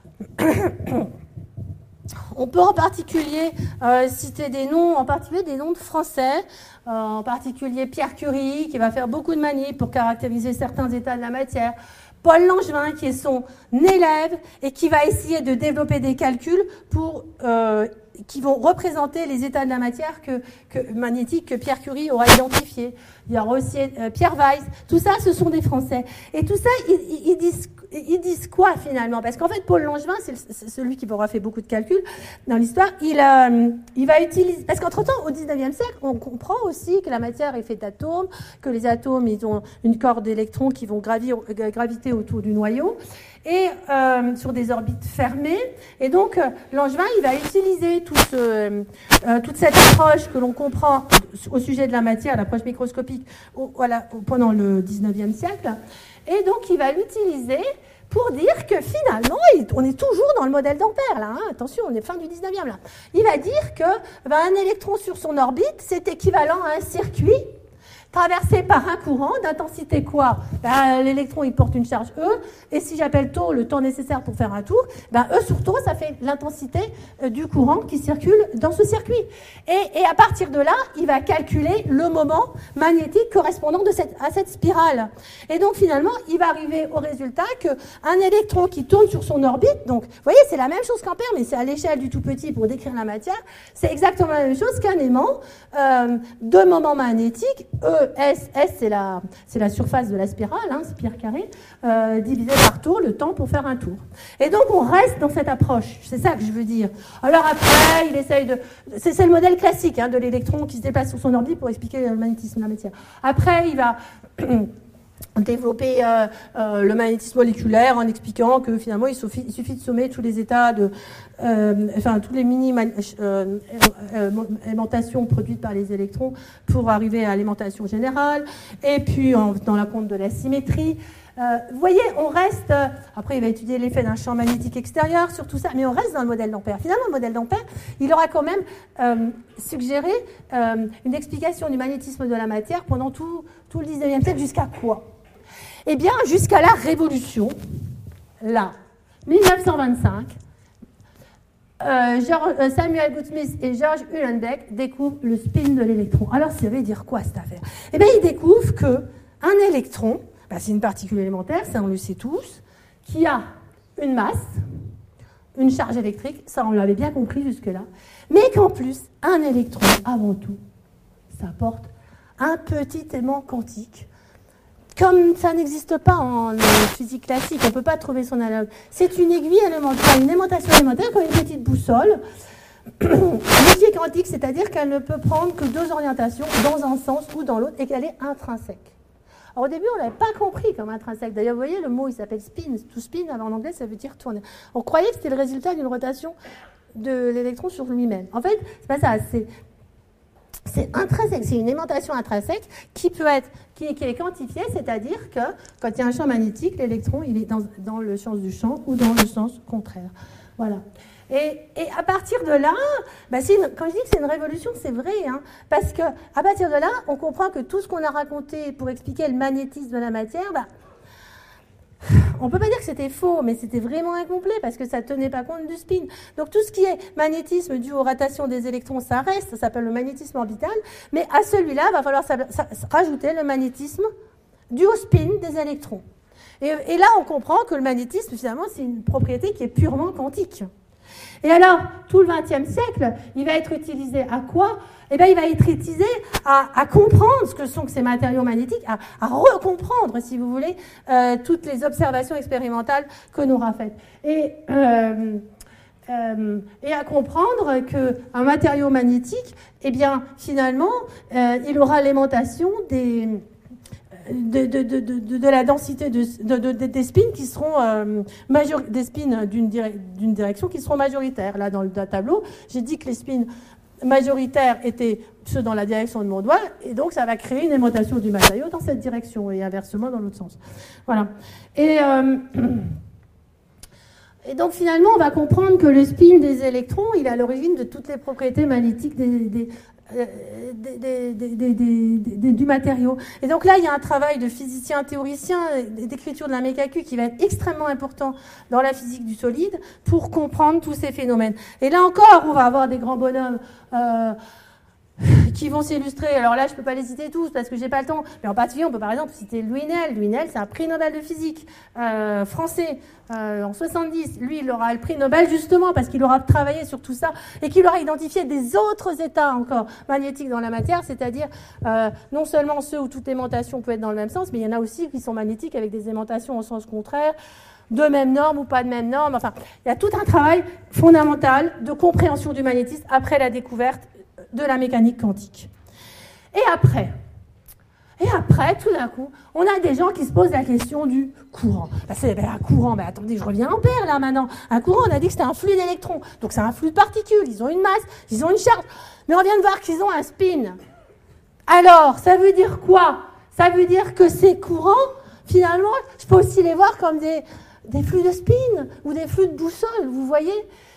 On peut en particulier euh, citer des noms, en particulier des noms de Français, euh, en particulier Pierre Curie, qui va faire beaucoup de manies pour caractériser certains états de la matière, Paul Langevin, qui est son élève et qui va essayer de développer des calculs pour, euh, qui vont représenter les états de la matière que, que, magnétique que Pierre Curie aura identifiés. Il y aura aussi euh, Pierre Weiss. Tout ça, ce sont des Français. Et tout ça, ils, ils, ils disent... Ils disent quoi finalement ? Parce qu'en fait, Paul Langevin, c'est, le, c'est celui qui aura fait beaucoup de calculs dans l'histoire. Il, euh, il va utiliser... Parce qu'entre-temps, au dix-neuvième siècle, on comprend aussi que la matière est faite d'atomes, que les atomes, ils ont une corde d'électrons qui vont gravir, graviter autour du noyau, et euh, sur des orbites fermées. Et donc, euh, Langevin, il va utiliser tout ce, euh, toute cette approche que l'on comprend au sujet de la matière, l'approche microscopique, au, voilà, pendant le dix-neuvième siècle. Et donc, il va l'utiliser pour dire que finalement, on est toujours dans le modèle d'Ampère, là, hein, attention, on est fin du dix-neuvième, là. Il va dire que ben, un électron sur son orbite, c'est équivalent à un circuit traversé par un courant d'intensité quoi ? Ben, l'électron, il porte une charge E, et si j'appelle tau le temps nécessaire pour faire un tour, ben, E sur tau, ça fait l'intensité euh, du courant qui circule dans ce circuit. Et, et à partir de là, il va calculer le moment magnétique correspondant de cette, à cette spirale. Et donc, finalement, il va arriver au résultat qu'un électron qui tourne sur son orbite, donc, vous voyez, c'est la même chose qu'Ampère, mais c'est à l'échelle du tout petit pour décrire la matière, c'est exactement la même chose qu'un aimant euh, de moment magnétique, E, S, S c'est la, c'est la surface de la spirale, hein, spire carré, euh, divisé par tour, le temps pour faire un tour. Et donc on reste dans cette approche, c'est ça que je veux dire. Alors après, il essaye de... C'est, c'est le modèle classique hein, de l'électron qui se déplace sur son orbite pour expliquer le magnétisme de la matière. Après, il va... développer euh, euh, le magnétisme moléculaire en expliquant que finalement il suffit, il suffit de sommer tous les états de, euh, enfin tous les mini euh, euh, alimentations produites par les électrons pour arriver à l'alimentation générale. Et puis en tenant la compte de la symétrie. Euh, vous voyez, on reste. Euh, après, il va étudier l'effet d'un champ magnétique extérieur sur tout ça, mais on reste dans le modèle d'Ampère. Finalement, le modèle d'Ampère, il aura quand même euh, suggéré euh, une explication du magnétisme de la matière pendant tout, tout le dix-neuvième siècle. Jusqu'à quoi ? Eh bien, jusqu'à la Révolution, là, dix-neuf cent vingt-cinq, euh, George, euh, Samuel Goudsmit et George Uhlenbeck découvrent le spin de l'électron. Alors, ça veut dire quoi cette affaire ? Eh bien, ils découvrent qu'un électron, ben, c'est une particule élémentaire, ça on le sait tous, qui a une masse, une charge électrique, ça on l'avait bien compris jusque-là, mais qu'en plus, un électron, avant tout, ça apporte un petit aimant quantique. Comme ça n'existe pas en physique classique, on ne peut pas trouver son analogue. C'est une aiguille élémentaire, une aimantation élémentaire comme une petite boussole. L'aiguille quantique, c'est-à-dire qu'elle ne peut prendre que deux orientations, dans un sens ou dans l'autre, et qu'elle est intrinsèque. Alors au début, on ne l'avait pas compris comme intrinsèque. D'ailleurs, vous voyez, le mot, il s'appelle spin. To spin, en anglais, ça veut dire tourner. On croyait que c'était le résultat d'une rotation de l'électron sur lui-même. En fait, c'est pas ça. C'est... c'est intrinsèque, c'est une aimantation intrinsèque qui peut être, qui, qui est quantifiée, c'est-à-dire que quand il y a un champ magnétique, l'électron, il est dans, dans le sens du champ ou dans le sens contraire. Voilà. Et, et à partir de là, bah c'est une, quand je dis que c'est une révolution, c'est vrai, hein, parce que à partir de là, on comprend que tout ce qu'on a raconté pour expliquer le magnétisme de la matière, bah, on ne peut pas dire que c'était faux, mais c'était vraiment incomplet parce que ça ne tenait pas compte du spin. Donc tout ce qui est magnétisme dû aux rotations des électrons, ça reste, ça s'appelle le magnétisme orbital, mais à celui-là, il va falloir ça, ça, rajouter le magnétisme dû au spin des électrons. Et, et là, on comprend que le magnétisme, finalement, c'est une propriété qui est purement quantique. Et alors, tout le vingtième siècle, il va être utilisé à quoi? Eh bien, il va être utilisé à, à comprendre ce que sont que ces matériaux magnétiques, à, à recomprendre, si vous voulez, euh, toutes les observations expérimentales que nous aura faites. Et, euh, euh, et à comprendre qu'un matériau magnétique, eh bien, finalement, euh, il aura l'aimantation des... De, de, de, de, de la densité de, de, de, des spins qui seront euh, major, des spins d'une, dire, d'une direction qui seront majoritaires. Là, dans le tableau, j'ai dit que les spins majoritaires étaient ceux dans la direction de mon doigt, et donc ça va créer une aimantation du matériau dans cette direction, et inversement dans l'autre sens. Voilà. Et, euh, et donc finalement, on va comprendre que le spin des électrons, il est à l'origine de toutes les propriétés magnétiques des, des Des, des, des, des, des, des, du matériau. Et donc là, il y a un travail de physicien théoricien, d'écriture de la méca-Q qui va être extrêmement important dans la physique du solide pour comprendre tous ces phénomènes. Et là encore, on va avoir des grands bonhommes euh, qui vont s'illustrer. Alors là, je ne peux pas les citer tous parce que j'ai pas le temps. Mais en particulier, on peut par exemple citer Louis Néel. Louis Néel, c'est un prix Nobel de physique euh, français euh, en soixante-dix. Lui, il aura le prix Nobel justement parce qu'il aura travaillé sur tout ça et qu'il aura identifié des autres états encore magnétiques dans la matière, c'est-à-dire euh, non seulement ceux où toute aimantation peut être dans le même sens, mais il y en a aussi qui sont magnétiques avec des aimantations au sens contraire, de même norme ou pas de même norme. Enfin, il y a tout un travail fondamental de compréhension du magnétisme après la découverte de la mécanique quantique. Et après, et après, tout d'un coup, on a des gens qui se posent la question du courant. Ben c'est ben, un courant, ben attendez, je reviens en paire là maintenant. Un courant, on a dit que c'était un flux d'électrons, donc c'est un flux de particules, ils ont une masse, ils ont une charge, mais on vient de voir qu'ils ont un spin. Alors, ça veut dire quoi? Ça veut dire que ces courants, finalement, je peux aussi les voir comme des, des flux de spin ou des flux de boussole, vous voyez?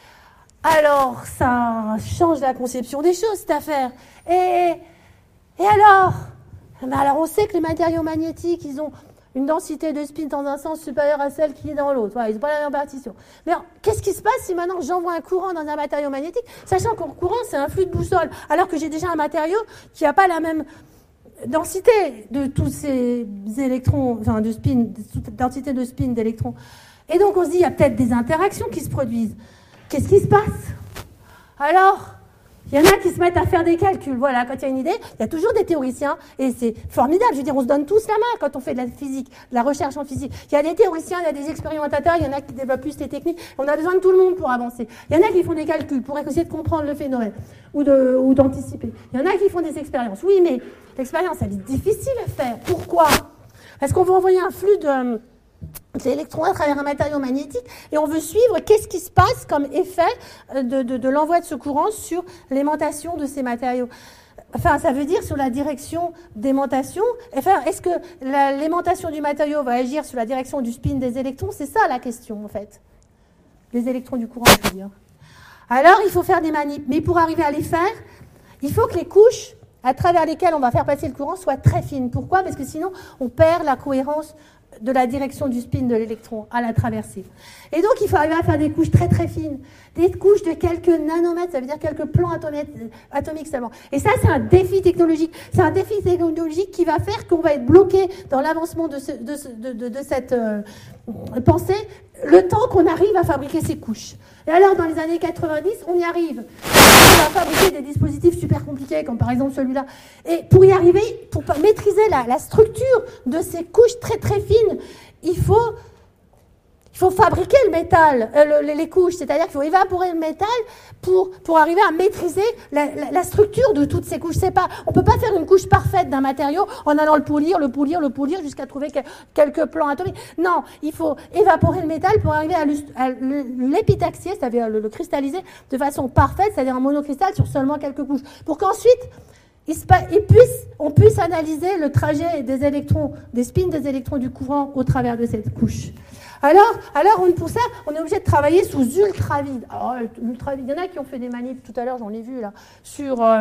Alors, ça change la conception des choses, cette affaire. Et, et alors ben alors, on sait que les matériaux magnétiques, ils ont une densité de spin dans un sens supérieure à celle qui est dans l'autre. Voilà, ils n'ont pas la même partition. Mais alors, qu'est-ce qui se passe si maintenant j'envoie un courant dans un matériau magnétique, sachant qu'un courant, c'est un flux de boussole, alors que j'ai déjà un matériau qui n'a pas la même densité de tous ces électrons, enfin de spin, densité de spin d'électrons. Et donc, on se dit, il y a peut-être des interactions qui se produisent. Qu'est-ce qui se passe? Alors, il y en a qui se mettent à faire des calculs. Voilà, quand il y a une idée, il y a toujours des théoriciens, et c'est formidable. Je veux dire, on se donne tous la main quand on fait de la physique, de la recherche en physique. Il y a des théoriciens, il y a des expérimentateurs, il y en a qui développent plus les techniques. On a besoin de tout le monde pour avancer. Il y en a qui font des calculs pour essayer de comprendre le phénomène ou, de, ou d'anticiper. Il y en a qui font des expériences. Oui, mais l'expérience, elle est difficile à faire. Pourquoi? Parce qu'on veut envoyer un flux de... l'électron à travers un matériau magnétique et on veut suivre qu'est-ce qui se passe comme effet de, de, de l'envoi de ce courant sur l'aimantation de ces matériaux. Enfin, ça veut dire sur la direction d'aimantation. Enfin, est-ce que la, l'aimantation du matériau va agir sur la direction du spin des électrons? C'est ça la question en fait. Les électrons du courant, je veux dire. Alors, il faut faire des manips. Mais pour arriver à les faire, il faut que les couches à travers lesquelles on va faire passer le courant soient très fines. Pourquoi? Parce que sinon, on perd la cohérence de la direction du spin de l'électron à la traversée. Et donc, il faut arriver à faire des couches très très fines, des couches de quelques nanomètres, ça veut dire quelques plans atomiques seulement. Et ça, c'est un défi technologique. C'est un défi technologique qui va faire qu'on va être bloqué dans l'avancement de, ce, de, ce, de, de, de cette euh, pensée le temps qu'on arrive à fabriquer ces couches. Et alors, dans les années quatre-vingt-dix, on y arrive. On va fabriquer des dispositifs super compliqués, comme par exemple celui-là. Et pour y arriver, pour maîtriser la, la structure de ces couches très très fines, il faut, il faut fabriquer le métal, euh, le, les couches, c'est-à-dire qu'il faut évaporer le métal pour, pour arriver à maîtriser la, la, la structure de toutes ces couches. C'est pas, on ne peut pas faire une couche parfaite d'un matériau en allant le polir, le polir, le polir jusqu'à trouver que, quelques plans atomiques. Non, il faut évaporer le métal pour arriver à, à l'épitaxier, c'est-à-dire le, le cristalliser de façon parfaite, c'est-à-dire en monocristal sur seulement quelques couches. Pour qu'ensuite, il se, il puisse, on puisse analyser le trajet des électrons, des spins des électrons du courant au travers de cette couche. Alors, alors on, pour ça, on est obligé de travailler sous ultravide. Alors, l'ultravide, il y en a qui ont fait des manips tout à l'heure, j'en ai vu là, sur euh,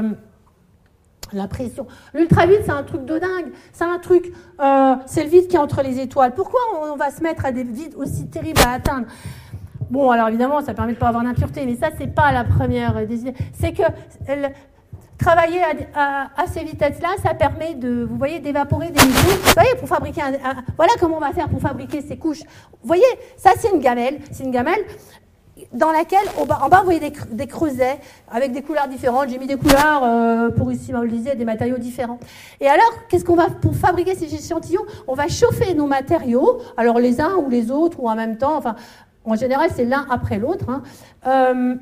la pression. L'ultravide, c'est un truc de dingue. C'est un truc, euh, c'est le vide qui est entre les étoiles. Pourquoi on va se mettre à des vides aussi terribles à atteindre? Bon, alors évidemment, ça permet de ne pas avoir d'impureté, mais ça, c'est pas la première des idées. C'est que le, travailler à, à, à ces vitesses-là, ça permet de, vous voyez, d'évaporer des métaux. Vous voyez, pour fabriquer un, un, voilà comment on va faire pour fabriquer ces couches. Vous voyez, ça, c'est une gamelle. C'est une gamelle dans laquelle, en bas, en bas vous voyez des, des creusets avec des couleurs différentes. J'ai mis des couleurs euh, pour ici symboliser des matériaux différents. Et alors, qu'est-ce qu'on va, pour fabriquer ces échantillons, on va chauffer nos matériaux, alors les uns ou les autres, ou en même temps, enfin, en général, c'est l'un après l'autre, hein. Euh,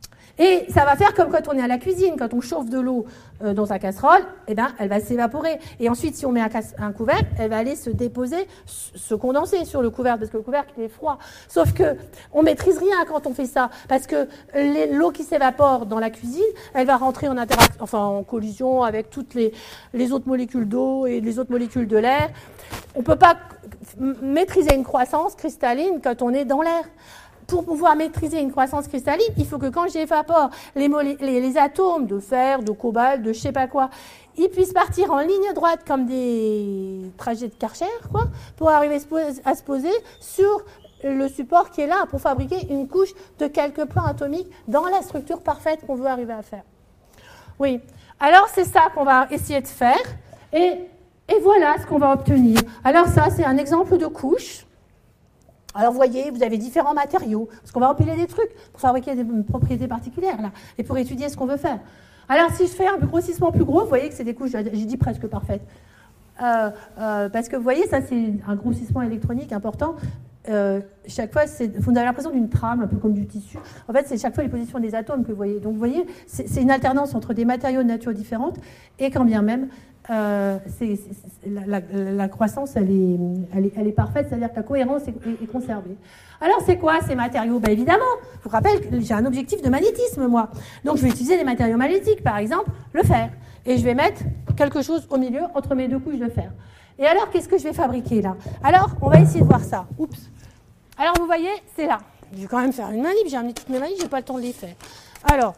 Et ça va faire comme quand on est à la cuisine, quand on chauffe de l'eau euh, dans sa casserole, eh ben, elle va s'évaporer. Et ensuite, si on met un, un couvercle, elle va aller se déposer, se condenser sur le couvercle, parce que le couvercle il est froid. Sauf que on maîtrise rien quand on fait ça, parce que l'eau qui s'évapore dans la cuisine, elle va rentrer en interaction, enfin en collision avec toutes les, les autres molécules d'eau et les autres molécules de l'air. On ne peut pas maîtriser une croissance cristalline quand on est dans l'air. Pour pouvoir maîtriser une croissance cristalline, il faut que quand j'évapore les, les, les atomes de fer, de cobalt, de je sais pas quoi, ils puissent partir en ligne droite comme des trajets de Karcher, quoi, pour arriver à se poser sur le support qui est là pour fabriquer une couche de quelques plans atomiques dans la structure parfaite qu'on veut arriver à faire. Oui, alors c'est ça qu'on va essayer de faire et, et voilà ce qu'on va obtenir. Alors ça, c'est un exemple de couche. Alors, vous voyez, vous avez différents matériaux, parce qu'on va empiler des trucs pour fabriquer des propriétés particulières, là, et pour étudier ce qu'on veut faire. Alors, si je fais un grossissement plus gros, vous voyez que c'est des couches, j'ai dit presque parfaites. Euh, euh, parce que, vous voyez, ça, c'est un grossissement électronique important. Euh, chaque fois, c'est, vous avez l'impression d'une trame, un peu comme du tissu. En fait, c'est chaque fois les positions des atomes que vous voyez. Donc, vous voyez, c'est, c'est une alternance entre des matériaux de nature différente, et quand bien même, Euh, c'est, c'est, c'est, la, la, la croissance, elle est, elle est, elle est parfaite, c'est-à-dire que la cohérence est, est, est conservée. Alors, c'est quoi ces matériaux? Ben, évidemment, je vous rappelle que j'ai un objectif de magnétisme, moi. Donc, je vais utiliser des matériaux magnétiques, par exemple, le fer. Et je vais mettre quelque chose au milieu, entre mes deux couches de fer. Et alors, qu'est-ce que je vais fabriquer, là? Alors, on va essayer de voir ça. Oups. Alors, vous voyez, c'est là. Je vais quand même faire une manip, j'ai amené toutes mes manips, j'ai pas le temps de les faire. Alors,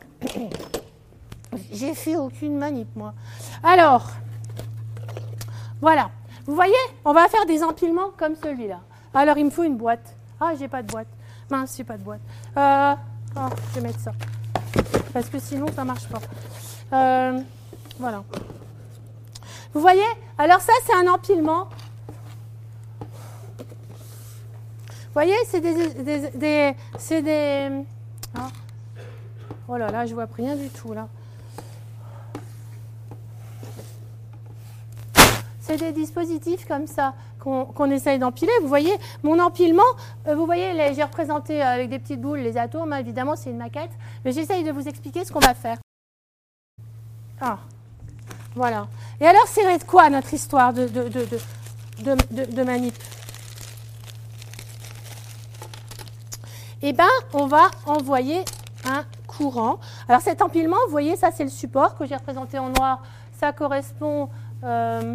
j'ai fait aucune manip, moi. Alors... Voilà. Vous voyez, on va faire des empilements comme celui-là. Alors, il me faut une boîte. Ah, j'ai pas de boîte. Mince, j'ai pas de boîte. Euh, oh, je vais mettre ça. Parce que sinon, ça marche pas. Euh, voilà. Vous voyez? Alors ça, c'est un empilement. Vous voyez, c'est des... des, des c'est des... Ah. Oh là là, je vois rien du tout, là. C'est des dispositifs comme ça qu'on, qu'on essaye d'empiler. Vous voyez, mon empilement, euh, vous voyez, les, j'ai représenté avec des petites boules les atomes. Hein, évidemment, c'est une maquette. Mais j'essaye de vous expliquer ce qu'on va faire. Ah, voilà. Et alors, c'est de quoi notre histoire de, de, de, de, de, de manip? Eh bien, on va envoyer un courant. Alors, cet empilement, vous voyez, ça, c'est le support que j'ai représenté en noir. Ça correspond... Euh,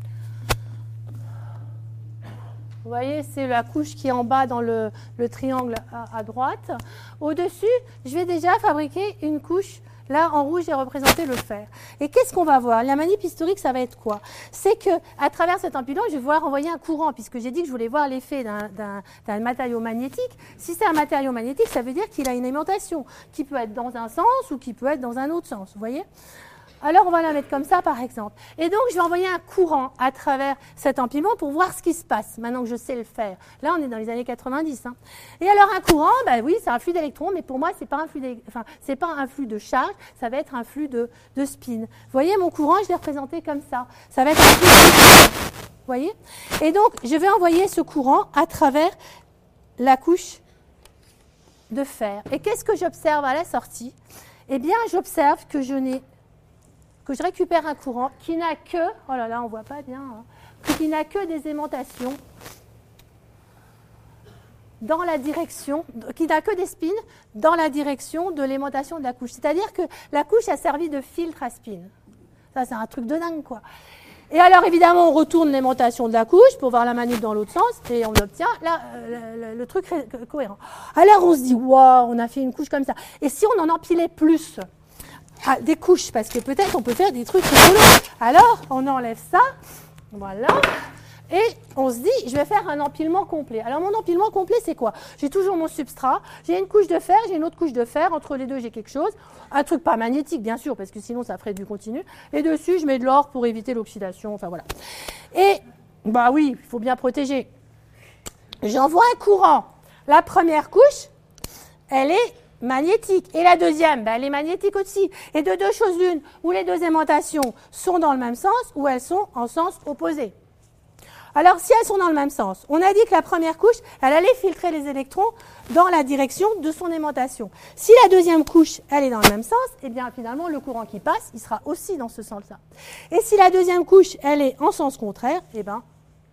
Vous voyez, c'est la couche qui est en bas dans le, le triangle à, à droite. Au-dessus, je vais déjà fabriquer une couche. Là, en rouge, j'ai représenté le fer. Et qu'est-ce qu'on va voir? La manip historique, ça va être quoi? C'est qu'à travers cet empilement, je vais pouvoir envoyer un courant, puisque j'ai dit que je voulais voir l'effet d'un, d'un, d'un matériau magnétique. Si c'est un matériau magnétique, ça veut dire qu'il a une aimantation, qui peut être dans un sens ou qui peut être dans un autre sens. Vous voyez? Alors, on va la mettre comme ça, par exemple. Et donc, je vais envoyer un courant à travers cet empilement pour voir ce qui se passe, maintenant que je sais le faire. Là, on est dans les années quatre-vingt-dix. Hein. Et alors, un courant, ben oui, c'est un flux d'électrons, mais pour moi, c'est pas un flux enfin, c'est pas un flux de charge, ça va être un flux de, de spin. Vous voyez, mon courant, je l'ai représenté comme ça. Ça va être un flux de spin. Vous voyez? Et donc, je vais envoyer ce courant à travers la couche de fer. Et qu'est-ce que j'observe à la sortie? Eh bien, j'observe que je n'ai que je récupère un courant qui n'a que, oh là là, on ne voit pas bien, hein, qui n'a que des aimantations dans la direction, qui n'a que des spins dans la direction de l'aimantation de la couche. C'est-à-dire que la couche a servi de filtre à spin. Ça, c'est un truc de dingue, quoi. Et alors, évidemment, on retourne l'aimantation de la couche pour voir la manip dans l'autre sens et on obtient là, le, le, le truc cohérent. Alors, on se dit, waouh, on a fait une couche comme ça. Et si on en empilait plus, ah, des couches, parce que peut-être on peut faire des trucs rigolos. Alors, on enlève ça, voilà. Et on se dit, je vais faire un empilement complet. Alors, mon empilement complet, c'est quoi? J'ai toujours mon substrat, j'ai une couche de fer, j'ai une autre couche de fer. Entre les deux, j'ai quelque chose. Un truc pas magnétique, bien sûr, parce que sinon, ça ferait du continu. Et dessus, je mets de l'or pour éviter l'oxydation. Enfin, voilà. Et, bah oui, il faut bien protéger. J'envoie un courant. La première couche, elle est magnétique. Et la deuxième, bah, elle est magnétique aussi. Et de deux choses l'une, où les deux aimantations sont dans le même sens, ou elles sont en sens opposé. Alors, si elles sont dans le même sens, on a dit que la première couche, elle allait filtrer les électrons dans la direction de son aimantation. Si la deuxième couche, elle est dans le même sens, eh bien, finalement, le courant qui passe, il sera aussi dans ce sens-là. Et si la deuxième couche, elle est en sens contraire, eh bien,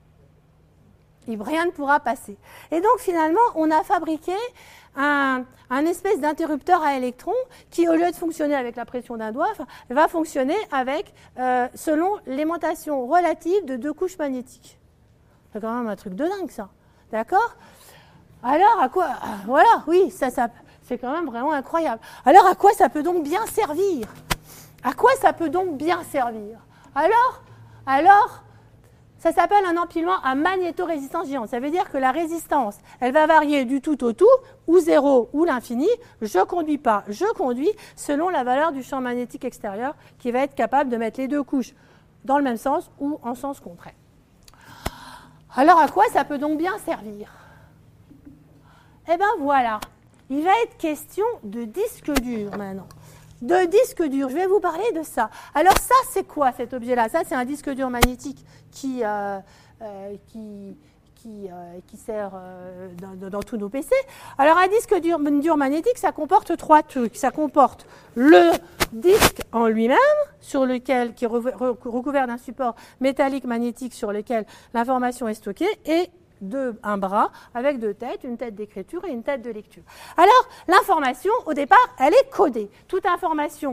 rien ne pourra passer. Et donc, finalement, on a fabriqué un, un espèce d'interrupteur à électrons qui, au lieu de fonctionner avec la pression d'un doigt, va fonctionner avec, euh, selon l'aimantation relative de deux couches magnétiques. C'est quand même un truc de dingue, ça. D'accord? Alors, à quoi... Voilà, oui, ça, ça, c'est quand même vraiment incroyable. Alors, à quoi ça peut donc bien servir? À quoi ça peut donc bien servir? Alors, alors, ça s'appelle un empilement à magnétorésistance géante. Ça veut dire que la résistance, elle va varier du tout au tout, ou zéro, ou l'infini. Je ne conduis pas, je conduis selon la valeur du champ magnétique extérieur qui va être capable de mettre les deux couches dans le même sens ou en sens contraire. Alors, à quoi ça peut donc bien servir? Eh bien, voilà. Il va être question de disque dur maintenant. De disque dur, je vais vous parler de ça. Alors, ça, c'est quoi cet objet-là? Ça, c'est un disque dur magnétique qui, euh, euh, qui, qui, euh, qui sert euh, dans, dans tous nos P C. Alors, un disque dur, dur magnétique, ça comporte trois trucs. Ça comporte le disque en lui-même, sur lequel, qui est recouvert d'un support métallique magnétique sur lequel l'information est stockée, et deux, un bras avec deux têtes, une tête d'écriture et une tête de lecture. Alors, l'information, au départ, elle est codée. Toute information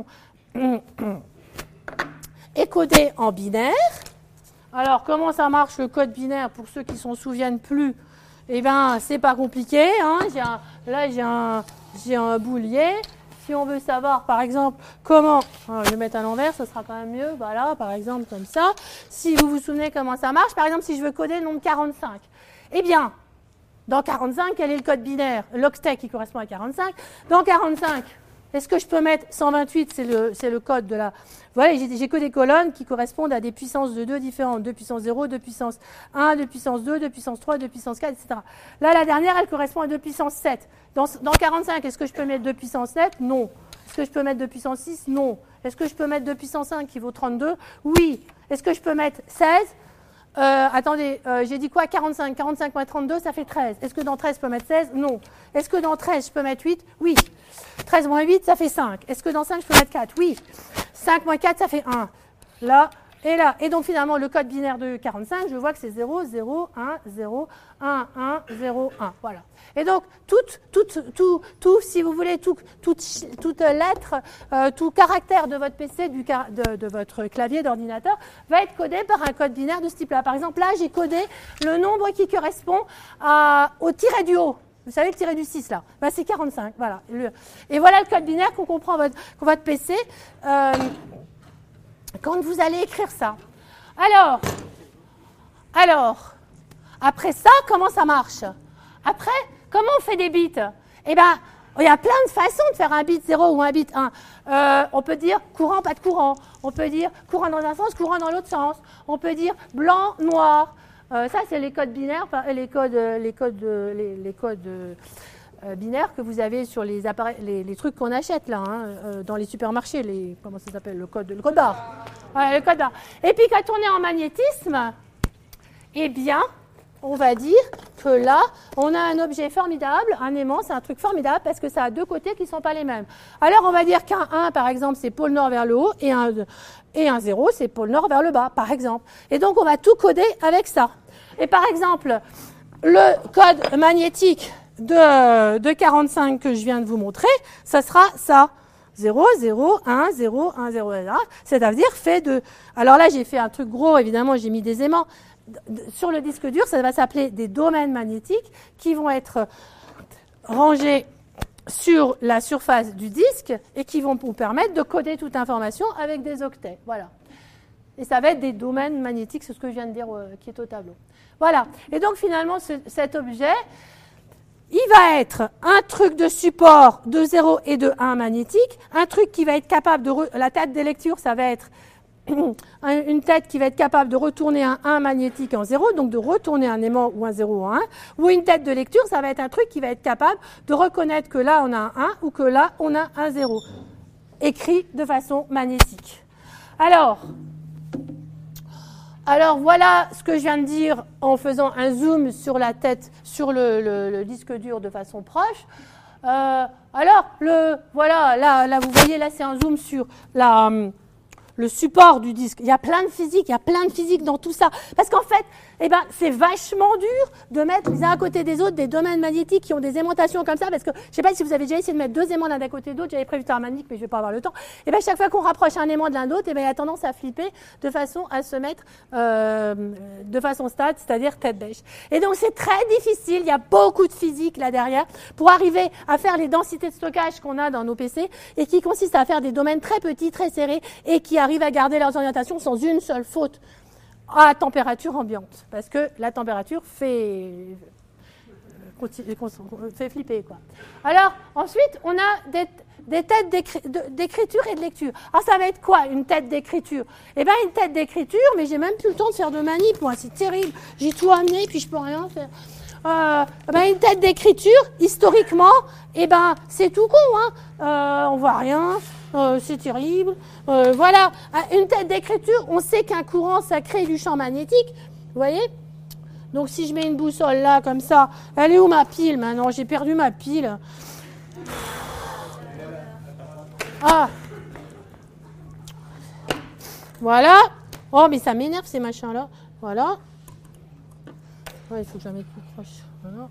est codée en binaire. Alors, comment ça marche le code binaire pour ceux qui ne s'en souviennent plus? Eh bien, c'est pas compliqué. Hein. J'ai un, là, j'ai un, j'ai un boolean. Si on veut savoir, par exemple, comment... Alors, je vais mettre à l'envers, ce sera quand même mieux. Voilà, par exemple, comme ça. Si vous vous souvenez comment ça marche, par exemple, si je veux coder le nombre quarante-cinq, eh bien, dans quarante-cinq, quel est le code binaire? L'octet qui correspond à quarante-cinq. Dans quarante-cinq, est-ce que je peux mettre cent vingt-huit? C'est le, c'est le code de la... Voilà, j'ai, j'ai que des colonnes qui correspondent à des puissances de deux différentes. deux puissance zéro, deux puissance un, deux puissance deux, deux puissance trois, deux puissance quatre, et cetera. Là, la dernière, elle correspond à deux puissance sept. Dans, dans quarante-cinq, est-ce que je peux mettre deux puissance sept? Non. Est-ce que je peux mettre deux puissance six? Non. Est-ce que je peux mettre deux puissance cinq qui vaut trente-deux? Oui. Est-ce que je peux mettre seize? Euh, attendez, euh, j'ai dit quoi? quarante-cinq. quarante-cinq moins trente-deux, ça fait treize. Est-ce que dans treize, je peux mettre seize? Non. Est-ce que dans treize, je peux mettre huit? Oui. treize moins huit, ça fait cinq. Est-ce que dans cinq, je peux mettre quatre? Oui. cinq moins quatre, ça fait un. Là et là. Et donc, finalement, le code binaire de quarante-cinq, je vois que c'est zéro, zéro, un, zéro, un, un, zéro, un. Voilà. Et donc, toute, toute, tout, tout, si vous voulez, tout, toute, toute lettre, euh, tout caractère de votre P C, du, de, de votre clavier d'ordinateur, va être codé par un code binaire de ce type-là. Par exemple, là, j'ai codé le nombre qui correspond à, au tiret du haut. Vous savez, le tiret du six, là, ben, c'est quarante-cinq. Voilà. Et voilà le code binaire qu'on comprend votre, votre P C euh, quand vous allez écrire ça. Alors, alors, après ça, comment ça marche? Après, comment on fait des bits? Eh bien, il y a plein de façons de faire un bit zéro ou un bit un. Euh, on peut dire courant, pas de courant. On peut dire courant dans un sens, courant dans l'autre sens. On peut dire blanc, noir. Euh, ça, c'est les codes binaires, les codes, les codes, les, les codes euh, binaires que vous avez sur les appareils, les, les trucs qu'on achète là, hein, euh, dans les supermarchés. Les, comment ça s'appelle? Le code, le code barre. Ouais, le code barre. Et puis quand on est en magnétisme, eh bien, on va dire que là, on a un objet formidable, un aimant, c'est un truc formidable parce que ça a deux côtés qui ne sont pas les mêmes. Alors, on va dire qu'un un, par exemple, c'est pôle nord vers le haut, et un, et un zéro, c'est pôle nord vers le bas, par exemple. Et donc, on va tout coder avec ça. Et par exemple, le code magnétique de, de quarante-cinq que je viens de vous montrer, ça sera ça. zéro, zéro, un, zéro, un, zéro, c'est-à-dire fait de... Alors là, j'ai fait un truc gros, évidemment, j'ai mis des aimants. Sur le disque dur, ça va s'appeler des domaines magnétiques qui vont être rangés sur la surface du disque et qui vont vous permettre de coder toute information avec des octets. Voilà. Et ça va être des domaines magnétiques, c'est ce que je viens de dire euh, qui est au tableau. Voilà. Et donc finalement, ce, cet objet, il va être un truc de support de zéro et de un magnétique, un truc qui va être capable de... Re... La tête des lectures, ça va être une tête qui va être capable de retourner un un magnétique en zéro, donc de retourner un aimant ou un zéro en un, ou une tête de lecture, ça va être un truc qui va être capable de reconnaître que là on a un un ou que là on a un zéro, écrit de façon magnétique. Alors, alors voilà ce que je viens de dire en faisant un zoom sur la tête, sur le, le, le disque dur de façon proche. Euh, alors, le, voilà, là, là vous voyez, là c'est un zoom sur la... le support du disque. Il y a plein de physique, il y a plein de physique dans tout ça. Parce qu'en fait, eh ben, c'est vachement dur de mettre les uns à côté des autres des domaines magnétiques qui ont des aimantations comme ça, parce que je ne sais pas si vous avez déjà essayé de mettre deux aimants l'un à côté de l'autre, j'avais prévu de faire un magnétique, mais je ne vais pas avoir le temps. Et ben, chaque fois qu'on rapproche un aimant de l'un d'autre, eh ben, il y a tendance à flipper de façon à se mettre euh, de façon stable, c'est-à-dire tête bêche. Et donc, c'est très difficile, il y a beaucoup de physique là derrière, pour arriver à faire les densités de stockage qu'on a dans nos P C, et qui consiste à faire des domaines très petits, très serrés, et qui arrivent à garder leurs orientations sans une seule faute à température ambiante, parce que la température fait, fait flipper, quoi. Alors, ensuite, on a des, des têtes d'écriture et de lecture. Alors, ça va être quoi, une tête d'écriture? Eh bien, une tête d'écriture, mais j'ai même plus le temps de faire de manip, moi, c'est terrible. J'ai tout amené, puis je peux rien faire. Euh, ben, une tête d'écriture, historiquement, eh ben, c'est tout con, hein. Euh, on voit rien. Euh, c'est terrible. Euh, voilà, une tête d'écriture, on sait qu'un courant, ça crée du champ magnétique. Vous voyez? Donc, si je mets une boussole là, comme ça, elle est où ma pile maintenant? J'ai perdu ma pile. Ah. Voilà. Oh, mais ça m'énerve ces machins-là. Voilà. Ouais, il faut que je la mette plus proche. Voilà.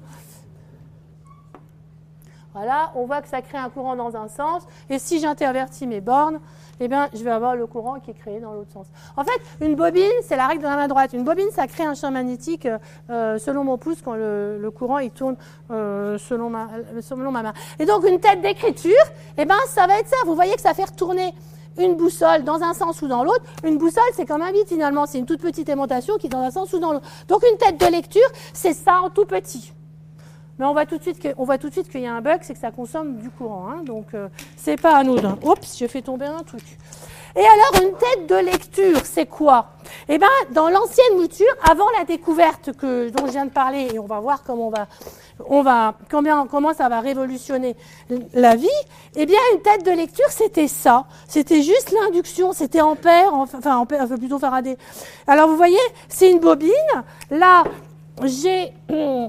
Voilà, on voit que ça crée un courant dans un sens. Et si j'intervertis mes bornes, eh bien, je vais avoir le courant qui est créé dans l'autre sens. En fait, une bobine, c'est la règle de la main droite. Une bobine, ça crée un champ magnétique euh, selon mon pouce quand le, le courant il tourne euh, selon, ma, selon ma main. Et donc, une tête d'écriture, eh ben, ça va être ça. Vous voyez que ça fait retourner une boussole dans un sens ou dans l'autre. Une boussole, c'est comme un bit finalement. C'est une toute petite aimantation qui est dans un sens ou dans l'autre. Donc, une tête de lecture, c'est ça en tout petit. Mais on voit tout de suite que, on voit tout de suite qu'il y a un bug, c'est que ça consomme du courant, hein, donc euh, c'est pas anodin. Oups, j'ai fait tomber un truc. Et alors, une tête de lecture, c'est quoi? Eh ben, dans l'ancienne mouture, avant la découverte que, dont je viens de parler, et on va voir comment on va, on va, combien, comment ça va révolutionner la vie, eh bien, une tête de lecture, c'était ça. C'était juste l'induction, c'était ampère, enfin, ampère, enfin, plutôt Faraday. Alors, vous voyez, c'est une bobine. Là, j'ai... Hum,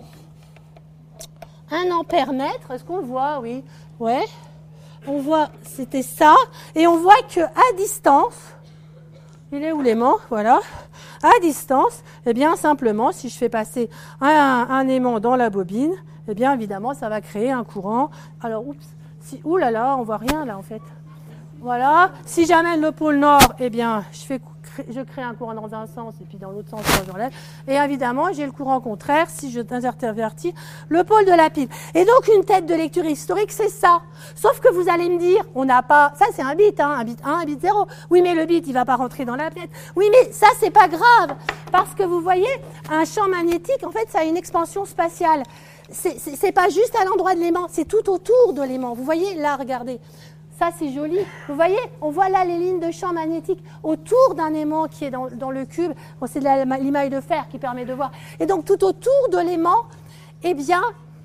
un ampère mètre, est-ce qu'on le voit? Oui. Ouais. On voit, c'était ça. Et on voit qu'à distance, il est où l'aimant? Voilà. À distance, eh bien, simplement, si je fais passer un, un aimant dans la bobine, eh bien, évidemment, ça va créer un courant. Alors, oups, si, ouh là là, on voit rien là, en fait. Voilà. Si j'amène le pôle nord, eh bien, je fais je crée un courant dans un sens et puis dans l'autre sens, j'enlève. Et évidemment, j'ai le courant contraire si je intervertis le pôle de la pile. Et donc, une tête de lecture historique, c'est ça. Sauf que vous allez me dire, on n'a pas... Ça, c'est un bit, hein, un bit un, un bit zéro. Oui, mais le bit, il va pas rentrer dans la pièce. Oui, mais ça, c'est pas grave. Parce que vous voyez, un champ magnétique, en fait, ça a une expansion spatiale. C'est, c'est, c'est pas juste à l'endroit de l'aimant, c'est tout autour de l'aimant. Vous voyez, là, regardez. Ça, c'est joli. Vous voyez, on voit là les lignes de champ magnétique autour d'un aimant qui est dans, dans le cube. Bon, c'est de l'émail de fer qui permet de voir. Et donc, tout autour de l'aimant, eh bien,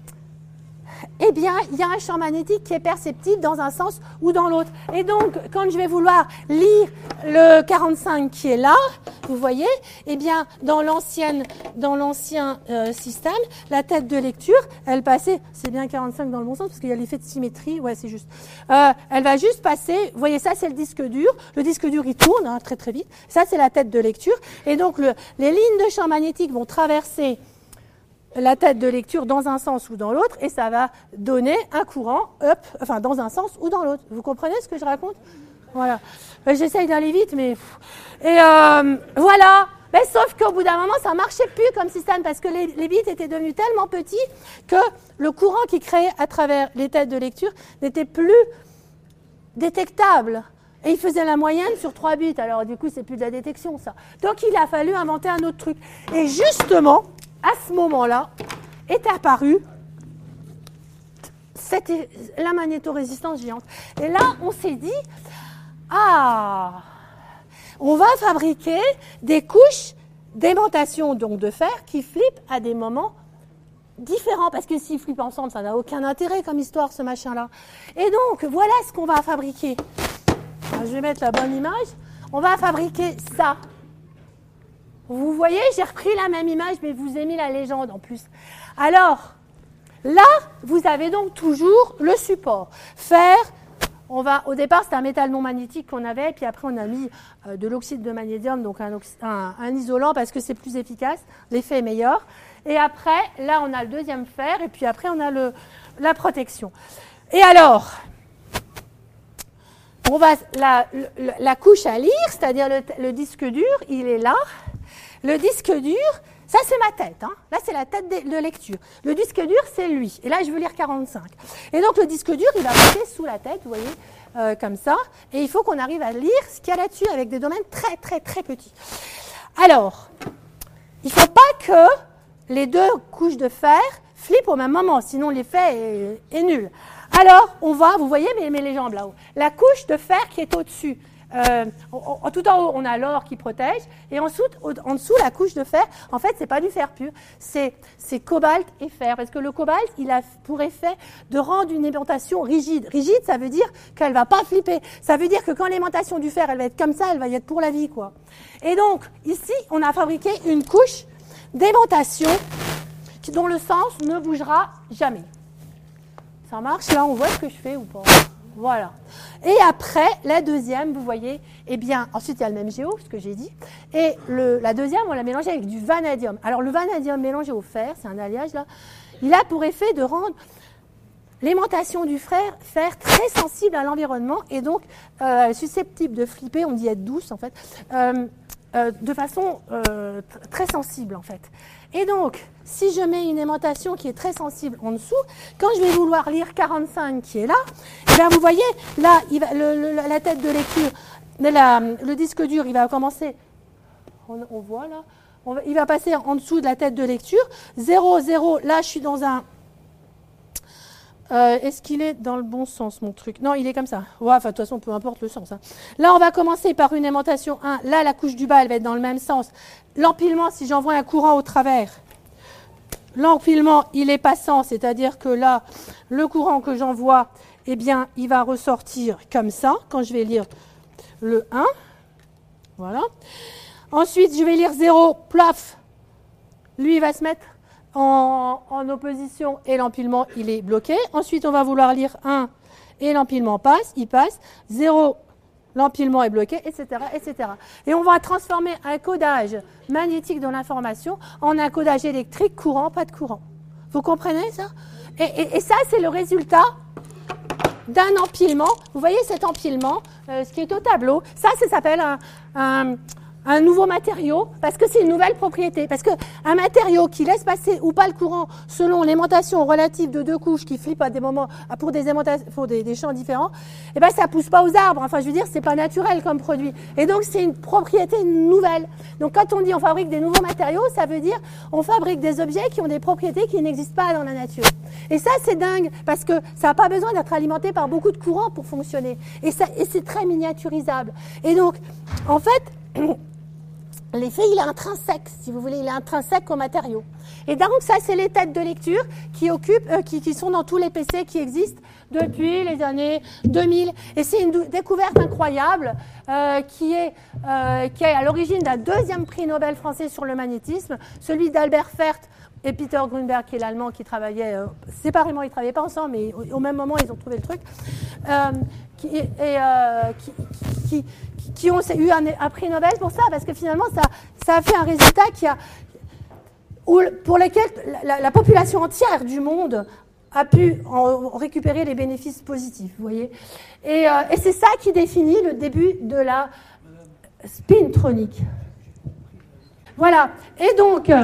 eh bien, il y a un champ magnétique qui est perceptible dans un sens ou dans l'autre. Et donc, quand je vais vouloir lire le quarante-cinq qui est là, vous voyez, eh bien, dans l'ancienne, dans l'ancien euh, système, la tête de lecture, elle passait, c'est bien quarante-cinq dans le bon sens parce qu'il y a l'effet de symétrie, ouais, c'est juste. Euh, elle va juste passer, vous voyez, ça c'est le disque dur. Le disque dur, il tourne hein, très très vite. Ça, c'est la tête de lecture. Et donc, le, les lignes de champ magnétique vont traverser la tête de lecture dans un sens ou dans l'autre, et ça va donner un courant, up, enfin dans un sens ou dans l'autre. Vous comprenez ce que je raconte? Voilà. J'essaye d'aller vite, mais... Et euh, voilà. Mais sauf qu'au bout d'un moment, ça ne marchait plus comme système, parce que les, les bits étaient devenus tellement petits que le courant qui créait à travers les têtes de lecture n'était plus détectable. Et il faisait la moyenne sur trois bits. Alors du coup, c'est plus de la détection, ça. Donc il a fallu inventer un autre truc. Et justement, à ce moment-là, est apparue cette, la magnétorésistance géante. Et là, on s'est dit, ah, on va fabriquer des couches d'aimantation, donc de fer, qui flippent à des moments différents. Parce que s'ils flippent ensemble, ça n'a aucun intérêt comme histoire, ce machin-là. Et donc, voilà ce qu'on va fabriquer. Alors, je vais mettre la bonne image. On va fabriquer ça. Vous voyez, j'ai repris la même image, mais je vous ai mis la légende en plus. Alors, là, vous avez donc toujours le support. Fer, on va, au départ, c'était un métal non magnétique qu'on avait, puis après, on a mis euh, de l'oxyde de magnésium, donc un, un, un isolant, parce que c'est plus efficace, l'effet est meilleur. Et après, là, on a le deuxième fer, et puis après, on a le, la protection. Et alors, on va, la, la, la couche à lire, c'est-à-dire le, le disque dur, il est là. Le disque dur, ça c'est ma tête, hein. Là c'est la tête de, de lecture. Le disque dur c'est lui, et là je veux lire quarante-cinq. Et donc le disque dur il va passer sous la tête, vous voyez, euh, comme ça, et il faut qu'on arrive à lire ce qu'il y a là-dessus avec des domaines très très très petits. Alors, il ne faut pas que les deux couches de fer flippent au même moment, sinon l'effet est, est nul. Alors on va, vous voyez mes, mes les jambes là-haut, la couche de fer qui est au-dessus. Euh, en, en, tout en haut, on a l'or qui protège, et ensuite, au, en dessous, la couche de fer, en fait, c'est pas du fer pur, c'est, c'est cobalt et fer, parce que le cobalt, il a pour effet de rendre une aimantation rigide. Rigide, ça veut dire qu'elle va pas flipper. Ça veut dire que quand l'aimantation du fer, elle va être comme ça, elle va y être pour la vie, quoi. Et donc, ici, on a fabriqué une couche d'aimantation dont le sens ne bougera jamais. Ça marche, là, on voit ce que je fais ou pas? Voilà. Et après, la deuxième, vous voyez, eh bien, ensuite il y a le même géo, ce que j'ai dit, et le, la deuxième, on l'a mélangé avec du vanadium. Alors le vanadium mélangé au fer, c'est un alliage là, il a pour effet de rendre l'aimantation du fer, fer très sensible à l'environnement et donc euh, susceptible de flipper, on dit être douce en fait, euh, euh, de façon euh, très sensible en fait. Et donc, si je mets une aimantation qui est très sensible en dessous, quand je vais vouloir lire quarante-cinq qui est là, eh bien vous voyez, là, il va, le, le, la tête de lecture, la, le disque dur, il va commencer, on, on voit là, on va, il va passer en dessous de la tête de lecture, zéro, zéro, là je suis dans un... Euh, est-ce qu'il est dans le bon sens, mon truc? Non, il est comme ça. Ouais, enfin, de toute façon, peu importe le sens. Hein. Là, on va commencer par une aimantation un. Là, la couche du bas, elle va être dans le même sens. L'empilement, si j'envoie un courant au travers, l'empilement, il est passant, c'est-à-dire que là, le courant que j'envoie, eh bien, il va ressortir comme ça, quand je vais lire le un. Voilà. Ensuite, je vais lire zéro, plaf. Lui, il va se mettre En, en opposition et l'empilement, il est bloqué. Ensuite, on va vouloir lire un et l'empilement passe, il passe. zéro, l'empilement est bloqué, et cetera, et cetera. Et on va transformer un codage magnétique de l'information en un codage électrique courant, pas de courant. Vous comprenez ça? et, et, et ça, c'est le résultat d'un empilement. Vous voyez cet empilement, euh, ce qui est au tableau. Ça, ça s'appelle un... un un nouveau matériau, parce que c'est une nouvelle propriété. Parce qu'un matériau qui laisse passer ou pas le courant selon l'aimantation relative de deux couches qui flippent à des moments, pour des aimantations, pour des, des champs différents, eh ben, ça pousse pas aux arbres. Enfin, je veux dire, c'est pas naturel comme produit. Et donc, c'est une propriété nouvelle. Donc, quand on dit on fabrique des nouveaux matériaux, ça veut dire on fabrique des objets qui ont des propriétés qui n'existent pas dans la nature. Et ça, c'est dingue, parce que ça n'a pas besoin d'être alimenté par beaucoup de courant pour fonctionner. Et, ça, et c'est très miniaturisable. Et donc, en fait, l'effet, il est intrinsèque, si vous voulez, il est intrinsèque au matériau. Et donc, ça, c'est les têtes de lecture qui occupent, euh, qui, qui sont dans tous les P C qui existent depuis les années deux mille. Et c'est une découverte incroyable euh, qui, est, euh, qui est à l'origine d'un deuxième prix Nobel français sur le magnétisme, celui d'Albert Fert et Peter Grünberg, qui est l'allemand, qui travaillait euh, séparément, ils ne travaillaient pas ensemble, mais au, au même moment, ils ont trouvé le truc, euh, qui, et, euh, qui, qui, qui, qui ont eu un, un prix Nobel pour ça, parce que finalement, ça, ça a fait un résultat qui a... pour lesquels la, la population entière du monde a pu en récupérer les bénéfices positifs, vous voyez. Et, euh, et c'est ça qui définit le début de la spintronique. Voilà. Et donc, euh,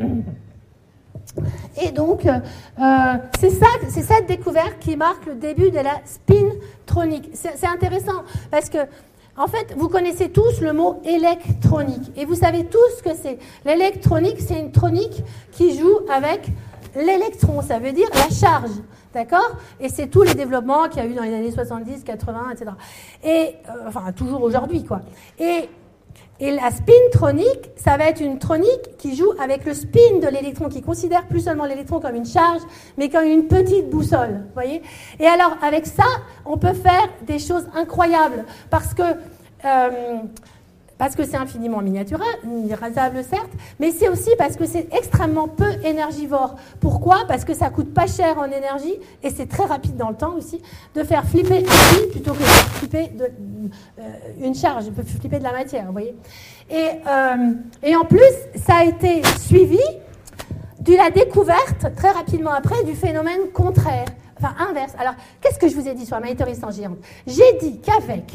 et donc euh, c'est ça, c'est cette découverte qui marque le début de la spintronique. C'est, c'est intéressant parce que, en fait, vous connaissez tous le mot électronique et vous savez tous ce que c'est. L'électronique, c'est une tronique qui joue avec l'électron, ça veut dire la charge, d'accord? Et c'est tous les développements qu'il y a eu dans les années soixante-dix, quatre-vingts, et cetera. Et, euh, enfin, toujours aujourd'hui, quoi. Et, et la spintronique, ça va être une tronique qui joue avec le spin de l'électron, qui considère plus seulement l'électron comme une charge, mais comme une petite boussole, vous voyez? Et alors, avec ça, on peut faire des choses incroyables, parce que... Euh, Parce que c'est infiniment miniaturisable, certes, mais c'est aussi parce que c'est extrêmement peu énergivore. Pourquoi? Parce que ça coûte pas cher en énergie, et c'est très rapide dans le temps aussi, de faire flipper un fil plutôt que de faire flipper de, euh, une charge, de flipper de la matière, vous voyez. Et, euh, et en plus, ça a été suivi de la découverte, très rapidement après, du phénomène contraire, enfin inverse. Alors, qu'est-ce que je vous ai dit sur la magnétorésistance géante? J'ai dit qu'avec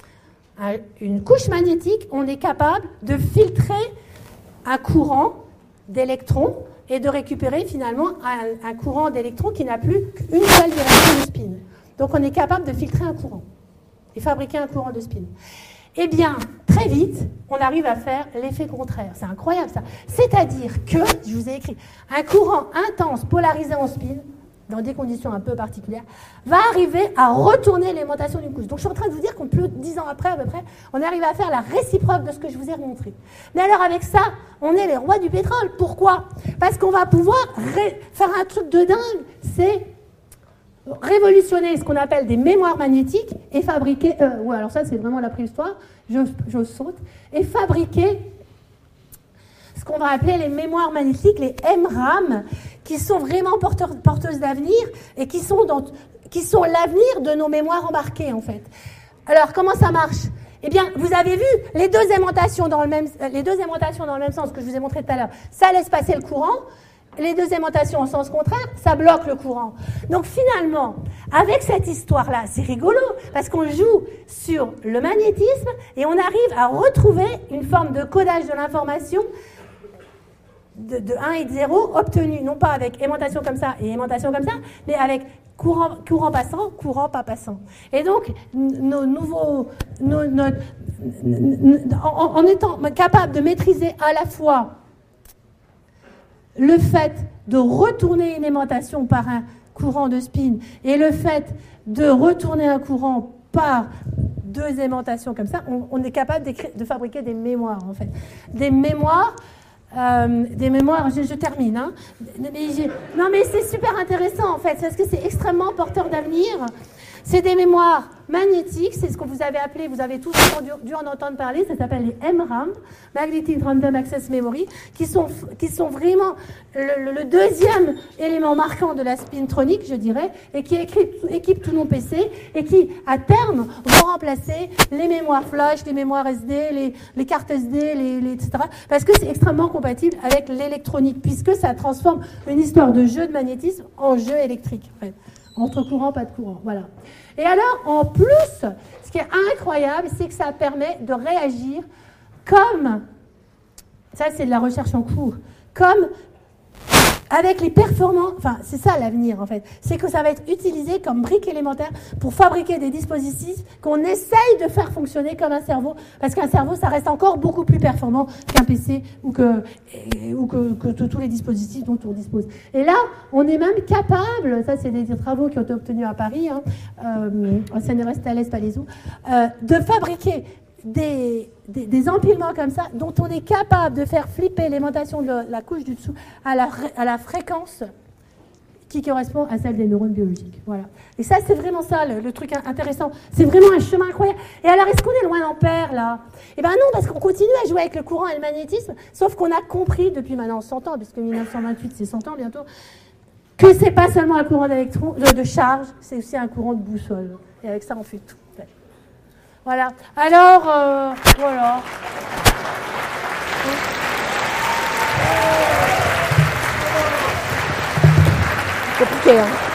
une couche magnétique, on est capable de filtrer un courant d'électrons et de récupérer finalement un, un courant d'électrons qui n'a plus qu'une seule direction de spin. Donc on est capable de filtrer un courant et fabriquer un courant de spin. Eh bien, très vite, on arrive à faire l'effet contraire. C'est incroyable ça. C'est-à-dire que, je vous ai écrit, un courant intense polarisé en spin, dans des conditions un peu particulières, va arriver à retourner l'aimantation d'une couche. Donc je suis en train de vous dire qu'on peut, dix ans après à peu près, on arrive à faire la réciproque de ce que je vous ai montré. Mais alors avec ça, on est les rois du pétrole. Pourquoi? Parce qu'on va pouvoir ré- faire un truc de dingue, c'est révolutionner ce qu'on appelle des mémoires magnétiques et fabriquer, euh, ouais alors ça c'est vraiment la préhistoire, je, je saute, et fabriquer ce qu'on va appeler les mémoires magnétiques, les M RAM, qui sont vraiment porteurs, porteuses d'avenir et qui sont, dans, qui sont l'avenir de nos mémoires embarquées, en fait. Alors, comment ça marche? Eh bien, vous avez vu, les deux aimantations dans le même, les deux aimantations dans le même sens que je vous ai montré tout à l'heure, ça laisse passer le courant. Les deux aimantations en sens contraire, ça bloque le courant. Donc, finalement, avec cette histoire-là, c'est rigolo, parce qu'on joue sur le magnétisme et on arrive à retrouver une forme de codage de l'information De, de un et de zéro obtenu, non pas avec aimantation comme ça et aimantation comme ça, mais avec courant, courant passant, courant pas passant. Et donc, nos nouveaux, nos, nos, en, en étant capable de maîtriser à la fois le fait de retourner une aimantation par un courant de spin et le fait de retourner un courant par deux aimantations comme ça, on, on est capable de fabriquer des mémoires, en fait. Des mémoires Euh, des mémoires, je, je termine. Hein. Mais non, mais c'est super intéressant en fait, parce que c'est extrêmement porteur d'avenir. C'est des mémoires magnétiques, c'est ce que vous avez appelé, vous avez tous dû, dû en entendre parler, ça s'appelle les M RAM, Magnetic Random Access Memory, qui sont, qui sont vraiment le, le, le deuxième élément marquant de la spintronique, je dirais, et qui équipe, équipe tous nos P C, et qui, à terme, vont remplacer les mémoires flash, les mémoires S D, les, les cartes S D, les, les, et cetera, parce que c'est extrêmement compatible avec l'électronique, puisque ça transforme une histoire de jeu de magnétisme en jeu électrique, en fait. Entre courant, pas de courant, voilà. Et alors, en plus, ce qui est incroyable, c'est que ça permet de réagir comme, ça c'est de la recherche en cours, comme avec les performances, enfin c'est ça l'avenir en fait, c'est que ça va être utilisé comme brique élémentaire pour fabriquer des dispositifs qu'on essaye de faire fonctionner comme un cerveau, parce qu'un cerveau ça reste encore beaucoup plus performant qu'un P C ou que, et, ou que, que, que tous les dispositifs dont on dispose. Et là, on est même capable, ça c'est des travaux qui ont été obtenus à Paris, hein, euh, au C N R S Thales Palaiseau, euh, de fabriquer Des, des, des empilements comme ça, dont on est capable de faire flipper l'aimantation de la couche du dessous à la, à la fréquence qui correspond à celle des neurones biologiques. Voilà. Et ça, c'est vraiment ça, le, le truc intéressant. C'est vraiment un chemin incroyable. Et alors, est-ce qu'on est loin d'Ampère, là? Eh bien non, parce qu'on continue à jouer avec le courant et le magnétisme, sauf qu'on a compris depuis maintenant cent ans, puisque dix-neuf cent vingt-huit, c'est cent ans bientôt, que c'est pas seulement un courant d'électrons, de, de charge, c'est aussi un courant de boussole. Et avec ça, on fait tout. Voilà. Alors, euh, voilà. compliqué. Hein.